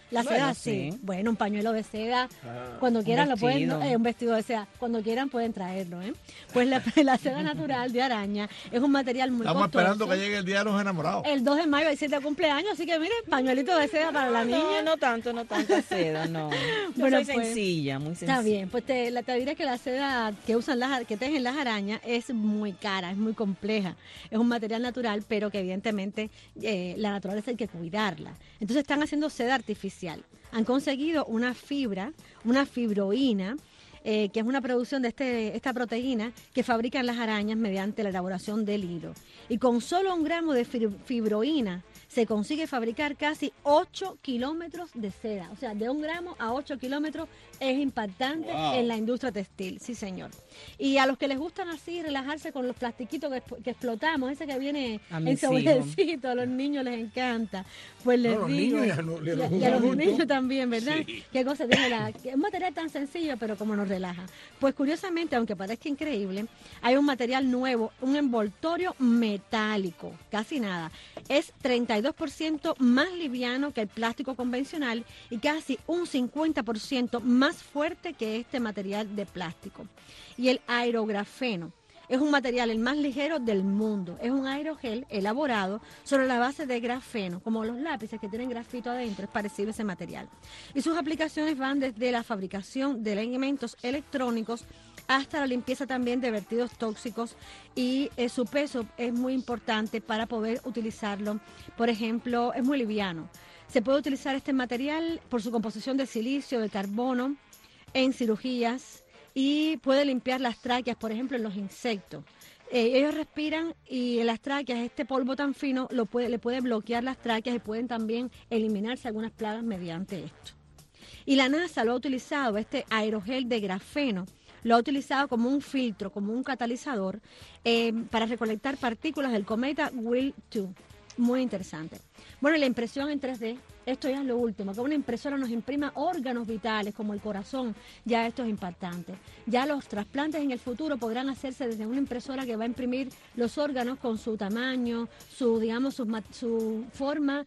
La Bueno, seda sí. sí. Bueno, un pañuelo de seda, Ah, cuando un quieran lo pueden, vestido. eh, un vestido de seda, cuando quieran pueden traerlo, ¿eh? Pues la, la seda natural de araña es un material muy Estamos costoso. esperando que llegue el día de los enamorados. El dos de mayo, el siete cumpleaños, así que miren, pañuelito de seda para la niña. No, no tanto, no tanta seda, no. Yo Bueno, soy pues, sencilla, muy sencilla. Está bien, pues te, la- te diré que la seda que usan las que tejen las arañas es muy cara, es muy compleja. Es un material natural, pero que evidentemente eh, la naturaleza hay que cuidarla. Entonces están haciendo seda artificial. Han conseguido una fibra, una fibroína, eh, que es una producción de este, esta proteína que fabrican las arañas mediante la elaboración del hilo. Y con solo un gramo de fib- fibroína se consigue fabricar casi ocho kilómetros de seda. O sea, de un gramo a ocho kilómetros es impactante Wow. en la industria textil, sí señor. Y a los que les gustan así relajarse con los plastiquitos que, que explotamos, ese que viene A en mis sobrecito, a los niños les encanta. Pues les No, los digo, niños y a los- y a los y a los adultos. niños también, ¿verdad? Sí. Qué cosa tiene la, que es un material tan sencillo, pero como nos relaja. Pues curiosamente, aunque parezca increíble, hay un material nuevo, un envoltorio metálico, casi nada. Es treinta y dos por ciento más liviano que el plástico convencional y casi un cincuenta por ciento más fuerte que este material de plástico. Y el aerografeno es un material el más ligero del mundo. Es un aerogel elaborado sobre la base de grafeno, como los lápices que tienen grafito adentro, es parecido a ese material. Y sus aplicaciones van desde la fabricación de elementos electrónicos hasta la limpieza también de vertidos tóxicos, y eh, su peso es muy importante para poder utilizarlo. Por ejemplo, es muy liviano. Se puede utilizar este material por su composición de silicio, de carbono, en cirugías, y puede limpiar las tráqueas, por ejemplo, en los insectos. Eh, ellos respiran y en las tráqueas este polvo tan fino lo puede, le puede bloquear las tráqueas y pueden también eliminarse algunas plagas mediante esto. Y la NASA lo ha utilizado, este aerogel de grafeno, lo ha utilizado como un filtro, como un catalizador eh, para recolectar partículas del cometa Will dos. Muy interesante. Bueno, y la impresión en tres D, esto ya es lo último, que una impresora nos imprima órganos vitales como el corazón, ya esto es impactante. Ya los trasplantes en el futuro podrán hacerse desde una impresora que va a imprimir los órganos con su tamaño, su, digamos, su, ma- su forma,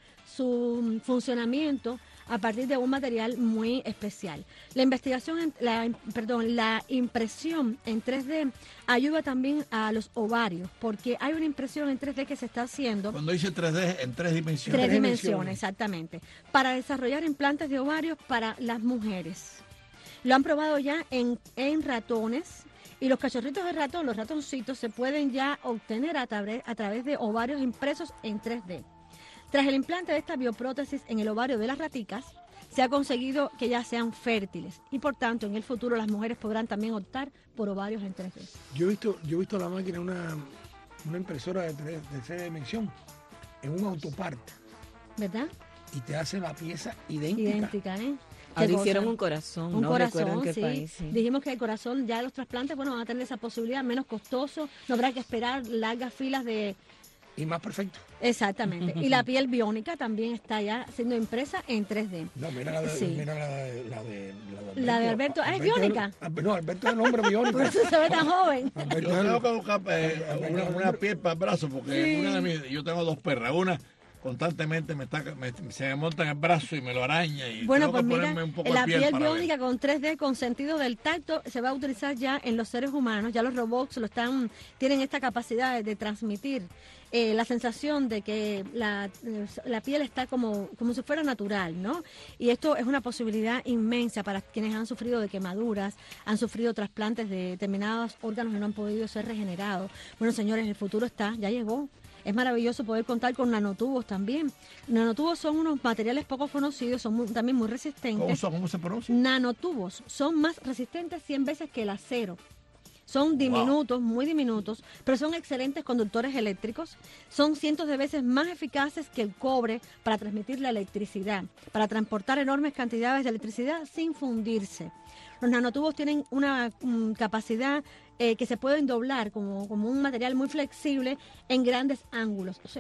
su funcionamiento, a partir de un material muy especial. La investigación, en- la, perdón, la impresión en tres D ayuda también a los ovarios, porque hay una impresión en tres D que se está haciendo. Cuando dice tres D, en tres dimensiones. Tres dimensiones, exactamente. Para desarrollar implantes de ovarios para las mujeres. Lo han probado ya en, en ratones, y los cachorritos de ratón, los ratoncitos, se pueden ya obtener a, través- a través de ovarios impresos en tres D. Tras el implante de esta bioprótesis en el ovario de las raticas, se ha conseguido que ya sean fértiles y por tanto en el futuro las mujeres podrán también optar por ovarios en tres D. Yo he visto, yo he visto la máquina, una, una impresora de tres, de tres dimensiones, en un autoparte, ¿Verdad? y te hace la pieza idéntica. Idéntica, ¿eh? Ahora Qué hicieron cosa. un corazón, Un no recuerdo en corazón, qué sí. país, sí. Dijimos que el corazón, ya los trasplantes, bueno, van a tener esa posibilidad, menos costoso, no habrá que esperar largas filas de... Y más perfecto. Exactamente. Y la piel biónica también está ya siendo impresa en tres D. No, mira la de, Sí. mira la de, la de, la de La de Alberto. Ah, ¿es biónica? el- no, Alberto es el hombre biónico. Por eso se ve tan joven. Yo tengo que buscar eh, una, una piel para el brazo, porque Sí. una de mis, yo tengo dos perras. Una constantemente me está, me- se me monta en el brazo y me lo araña. Y Bueno, tengo pues que mira, ponerme un poco la de piel, piel para ver. biónica con tres D, con sentido del tacto, se va a utilizar ya en los seres humanos. Ya los robots lo están, tienen esta capacidad de, de transmitir eh, la sensación de que la, eh, la piel está como, como si fuera natural, ¿no? Y esto es una posibilidad inmensa para quienes han sufrido de quemaduras, han sufrido trasplantes de determinados órganos que no han podido ser regenerados. Bueno, señores, el futuro está, ya llegó. Es maravilloso poder contar con nanotubos también. Nanotubos son unos materiales poco conocidos, son muy- también muy resistentes. ¿Cómo, son? ¿Cómo se pronuncia? Nanotubos son más resistentes cien veces que el acero. Son diminutos, muy diminutos, pero son excelentes conductores eléctricos. Son cientos de veces más eficaces que el cobre para transmitir la electricidad, para transportar enormes cantidades de electricidad sin fundirse. Los nanotubos tienen una mm, capacidad eh, que se pueden doblar como, como un material muy flexible en grandes ángulos. O sea,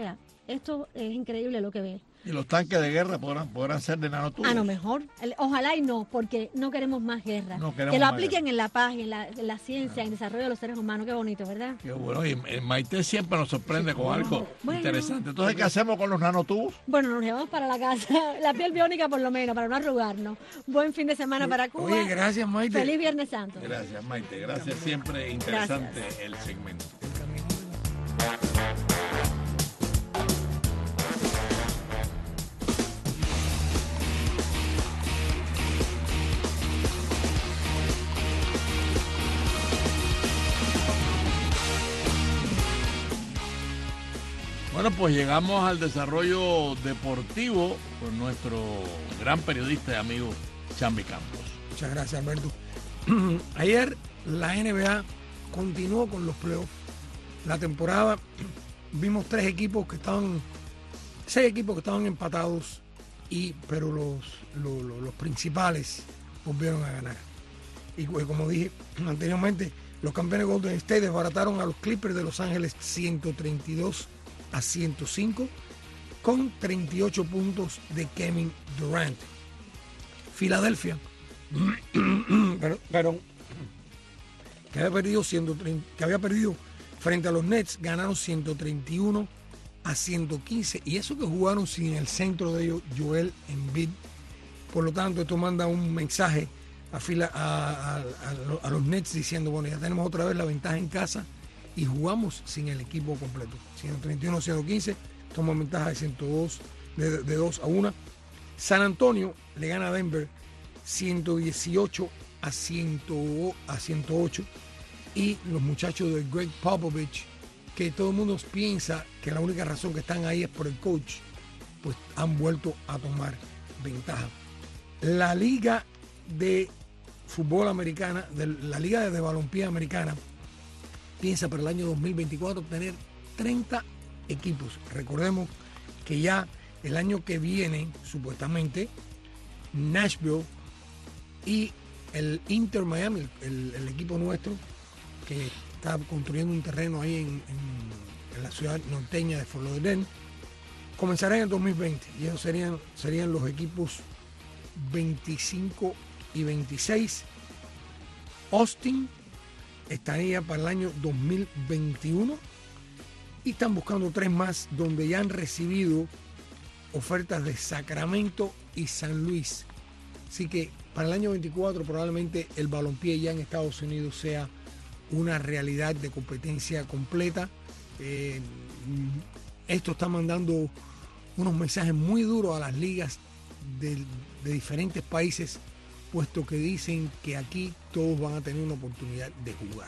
Esto es increíble lo que ve. Y los tanques de guerra podrán, podrán ser de nanotubos. A lo mejor. El- Ojalá y no, porque no queremos más guerra. No queremos que lo más apliquen en la paz, en la, en la ciencia, en el desarrollo de los seres humanos. Qué bonito, ¿verdad? Qué bueno, y eh, Maite siempre nos sorprende con algo Bueno. interesante. Entonces, ¿qué hacemos con los nanotubos? Bueno, nos llevamos para la casa, la piel biónica por lo menos, para no arrugarnos. Buen fin de semana para Cuba. Oye, gracias, Maite. Feliz Viernes Santo. Gracias, Maite. Gracias, siempre interesante el segmento. Bueno, pues llegamos al desarrollo deportivo con nuestro gran periodista y amigo Chambi Campos. Muchas gracias, Alberto. Ayer la N B A continuó con los playoffs. La temporada vimos tres equipos que estaban, seis equipos que estaban empatados, y pero los, los, los, los principales volvieron a ganar. Y como dije anteriormente, los campeones Golden State desbarataron a los Clippers de Los Ángeles ciento treinta y dos a ciento cinco con treinta y ocho puntos de Kevin Durant. Filadelfia, pero, pero que había perdido ciento treinta, que había perdido frente a los Nets, ganaron ciento treinta y uno a ciento quince, y eso que jugaron sin el centro de ellos, Joel Embiid. Por lo tanto, esto manda un mensaje a, fila, a, a, a, a los Nets diciendo, bueno, ya tenemos otra vez la ventaja en casa y jugamos sin el equipo completo. ciento treinta y uno a ciento quince, toma ventaja de ciento dos, de, de dos a uno. San Antonio le gana a Denver ciento dieciocho a ciento ocho, y los muchachos de Greg Popovich, que todo el mundo piensa que la única razón que están ahí es por el coach, pues han vuelto a tomar ventaja. La liga de fútbol americana, de la liga de balompié americana, piensa para el año dos mil veinticuatro tener treinta equipos. Recordemos que ya el año que viene, supuestamente, Nashville y el Inter Miami, el, el equipo nuestro, que está construyendo un terreno ahí en, en, en la ciudad norteña de Fort Lauderdale, comenzará en el dos mil veinte, y esos serían, serían los equipos veinticinco y veintiséis. Austin estaría para el año dos mil veintiuno, y están buscando tres más, donde ya han recibido ofertas de Sacramento y San Luis. Así que para el año veinticuatro probablemente el balompié ya en Estados Unidos sea una realidad de competencia completa. Eh, esto está mandando unos mensajes muy duros a las ligas de, de diferentes países, puesto que dicen que aquí todos van a tener una oportunidad de jugar.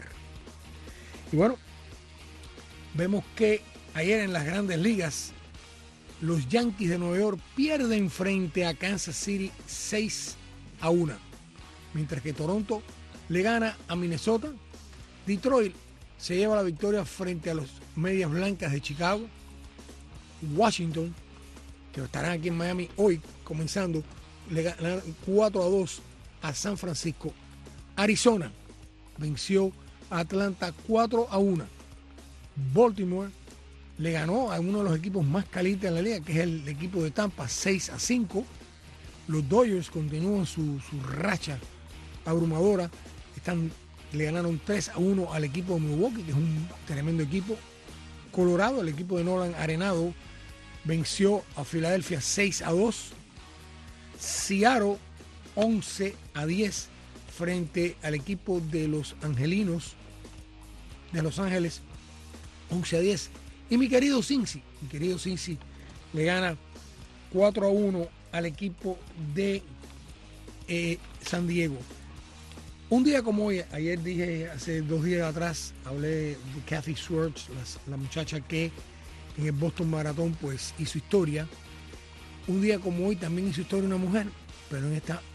Y bueno, vemos que ayer en las grandes ligas los Yankees de Nueva York pierden frente a Kansas City seis a uno, mientras que Toronto le gana a Minnesota. Detroit se lleva la victoria frente a los Medias Blancas de Chicago. Washington, que estarán aquí en Miami hoy comenzando, le ganaron cuatro a dos a San Francisco. Arizona venció a Atlanta cuatro a uno. Baltimore le ganó a uno de los equipos más calientes de la liga, que es el equipo de Tampa, seis a cinco. Los Dodgers continúan su, su racha abrumadora. Están, le ganaron tres a uno al equipo de Milwaukee, que es un tremendo equipo. Colorado, el equipo de Nolan Arenado, venció a Filadelfia seis a dos. Seattle once a diez frente al equipo de los Angelinos de Los Ángeles, once a diez. Y mi querido Cincy, mi querido Cincy le gana cuatro a uno al equipo de eh, San Diego. Un día como hoy, ayer dije, hace dos días atrás, hablé de Kathy Schwartz, la, la muchacha que en el Boston Marathon pues hizo historia. Un día como hoy también hizo historia una mujer, pero en esta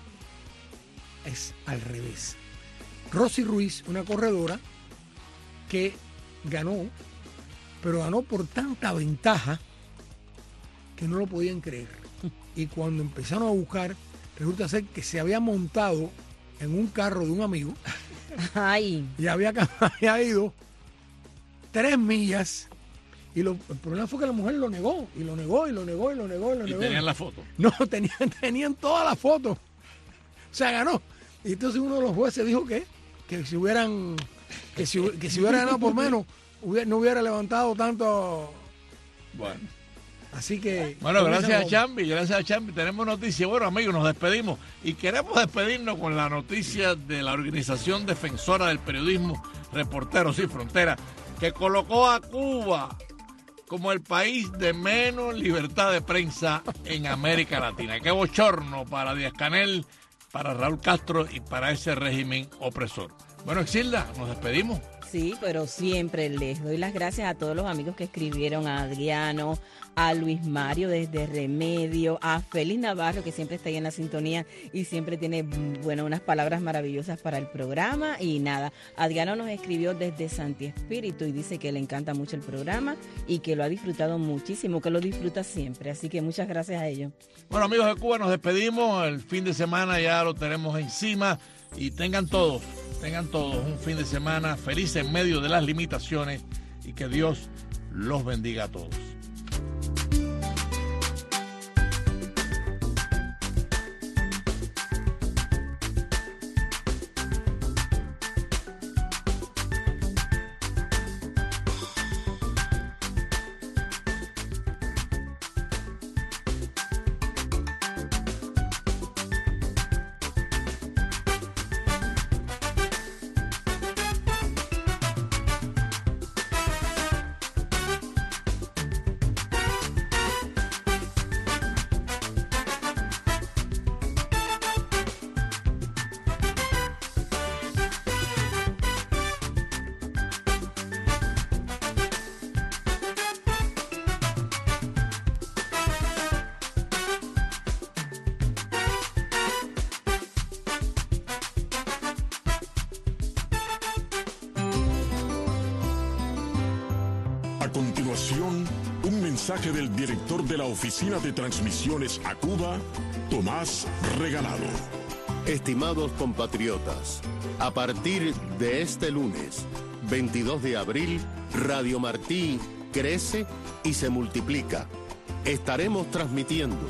es al revés. Rosy Ruiz, una corredora que ganó, pero ganó por tanta ventaja que no lo podían creer. Y cuando empezaron a buscar, resulta ser que se había montado en un carro de un amigo. Ay. Y había, había ido tres millas Y lo, el problema fue que la mujer lo negó, y lo negó, y lo negó, y lo negó, y lo Y negó. tenían la foto. No, tenían, tenían todas las fotos. O sea, ganó. Y entonces uno de los jueces dijo que, que si hubieran, que si, que si hubiera ganado por menos, hubiera, no hubiera levantado tanto. Bueno. Así que. Bueno, gracias a Chambi, gracias a Chambi. Tenemos noticias. Bueno, amigos, nos despedimos. Y queremos despedirnos con la noticia de la Organización Defensora del Periodismo, Reporteros Sin Fronteras, que colocó a Cuba como el país de menos libertad de prensa en América Latina. Qué bochorno para Díaz Canel, para Raúl Castro y para ese régimen opresor. Bueno, Exilda, nos despedimos. Sí, pero siempre les doy las gracias a todos los amigos que escribieron, a Adriano, a Luis Mario desde Remedio, a Félix Navarro, que siempre está ahí en la sintonía y siempre tiene, bueno, unas palabras maravillosas para el programa. Y nada, Adriano nos escribió desde Santi Espíritu y dice que le encanta mucho el programa y que lo ha disfrutado muchísimo, que lo disfruta siempre. Así que muchas gracias a ellos. Bueno, amigos de Cuba, nos despedimos. El fin de semana ya lo tenemos encima y tengan todos, tengan todos un fin de semana feliz en medio de las limitaciones y que Dios los bendiga a todos. A continuación, un mensaje del director de la Oficina de Transmisiones a Cuba, Tomás Regalado. Estimados compatriotas, a partir de este lunes, veintidós de abril, Radio Martí crece y se multiplica. Estaremos transmitiendo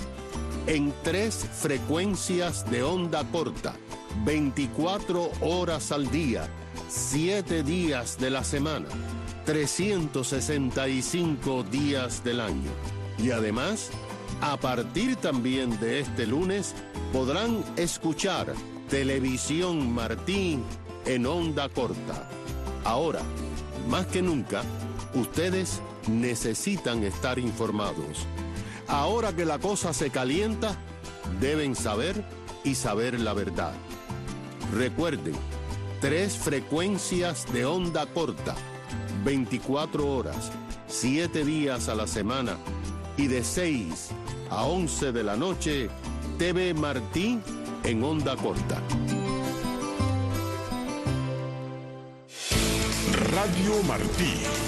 en tres frecuencias de onda corta, veinticuatro horas al día, siete días de la semana, trescientos sesenta y cinco días del año. Y además, a partir también de este lunes, podrán escuchar Televisión Martí en onda corta. Ahora, más que nunca, ustedes necesitan estar informados. Ahora que la cosa se calienta, deben saber y saber la verdad. Recuerden, tres frecuencias de onda corta, veinticuatro horas, siete días a la semana y de seis a once de la noche, T V Martí en onda corta. Radio Martí.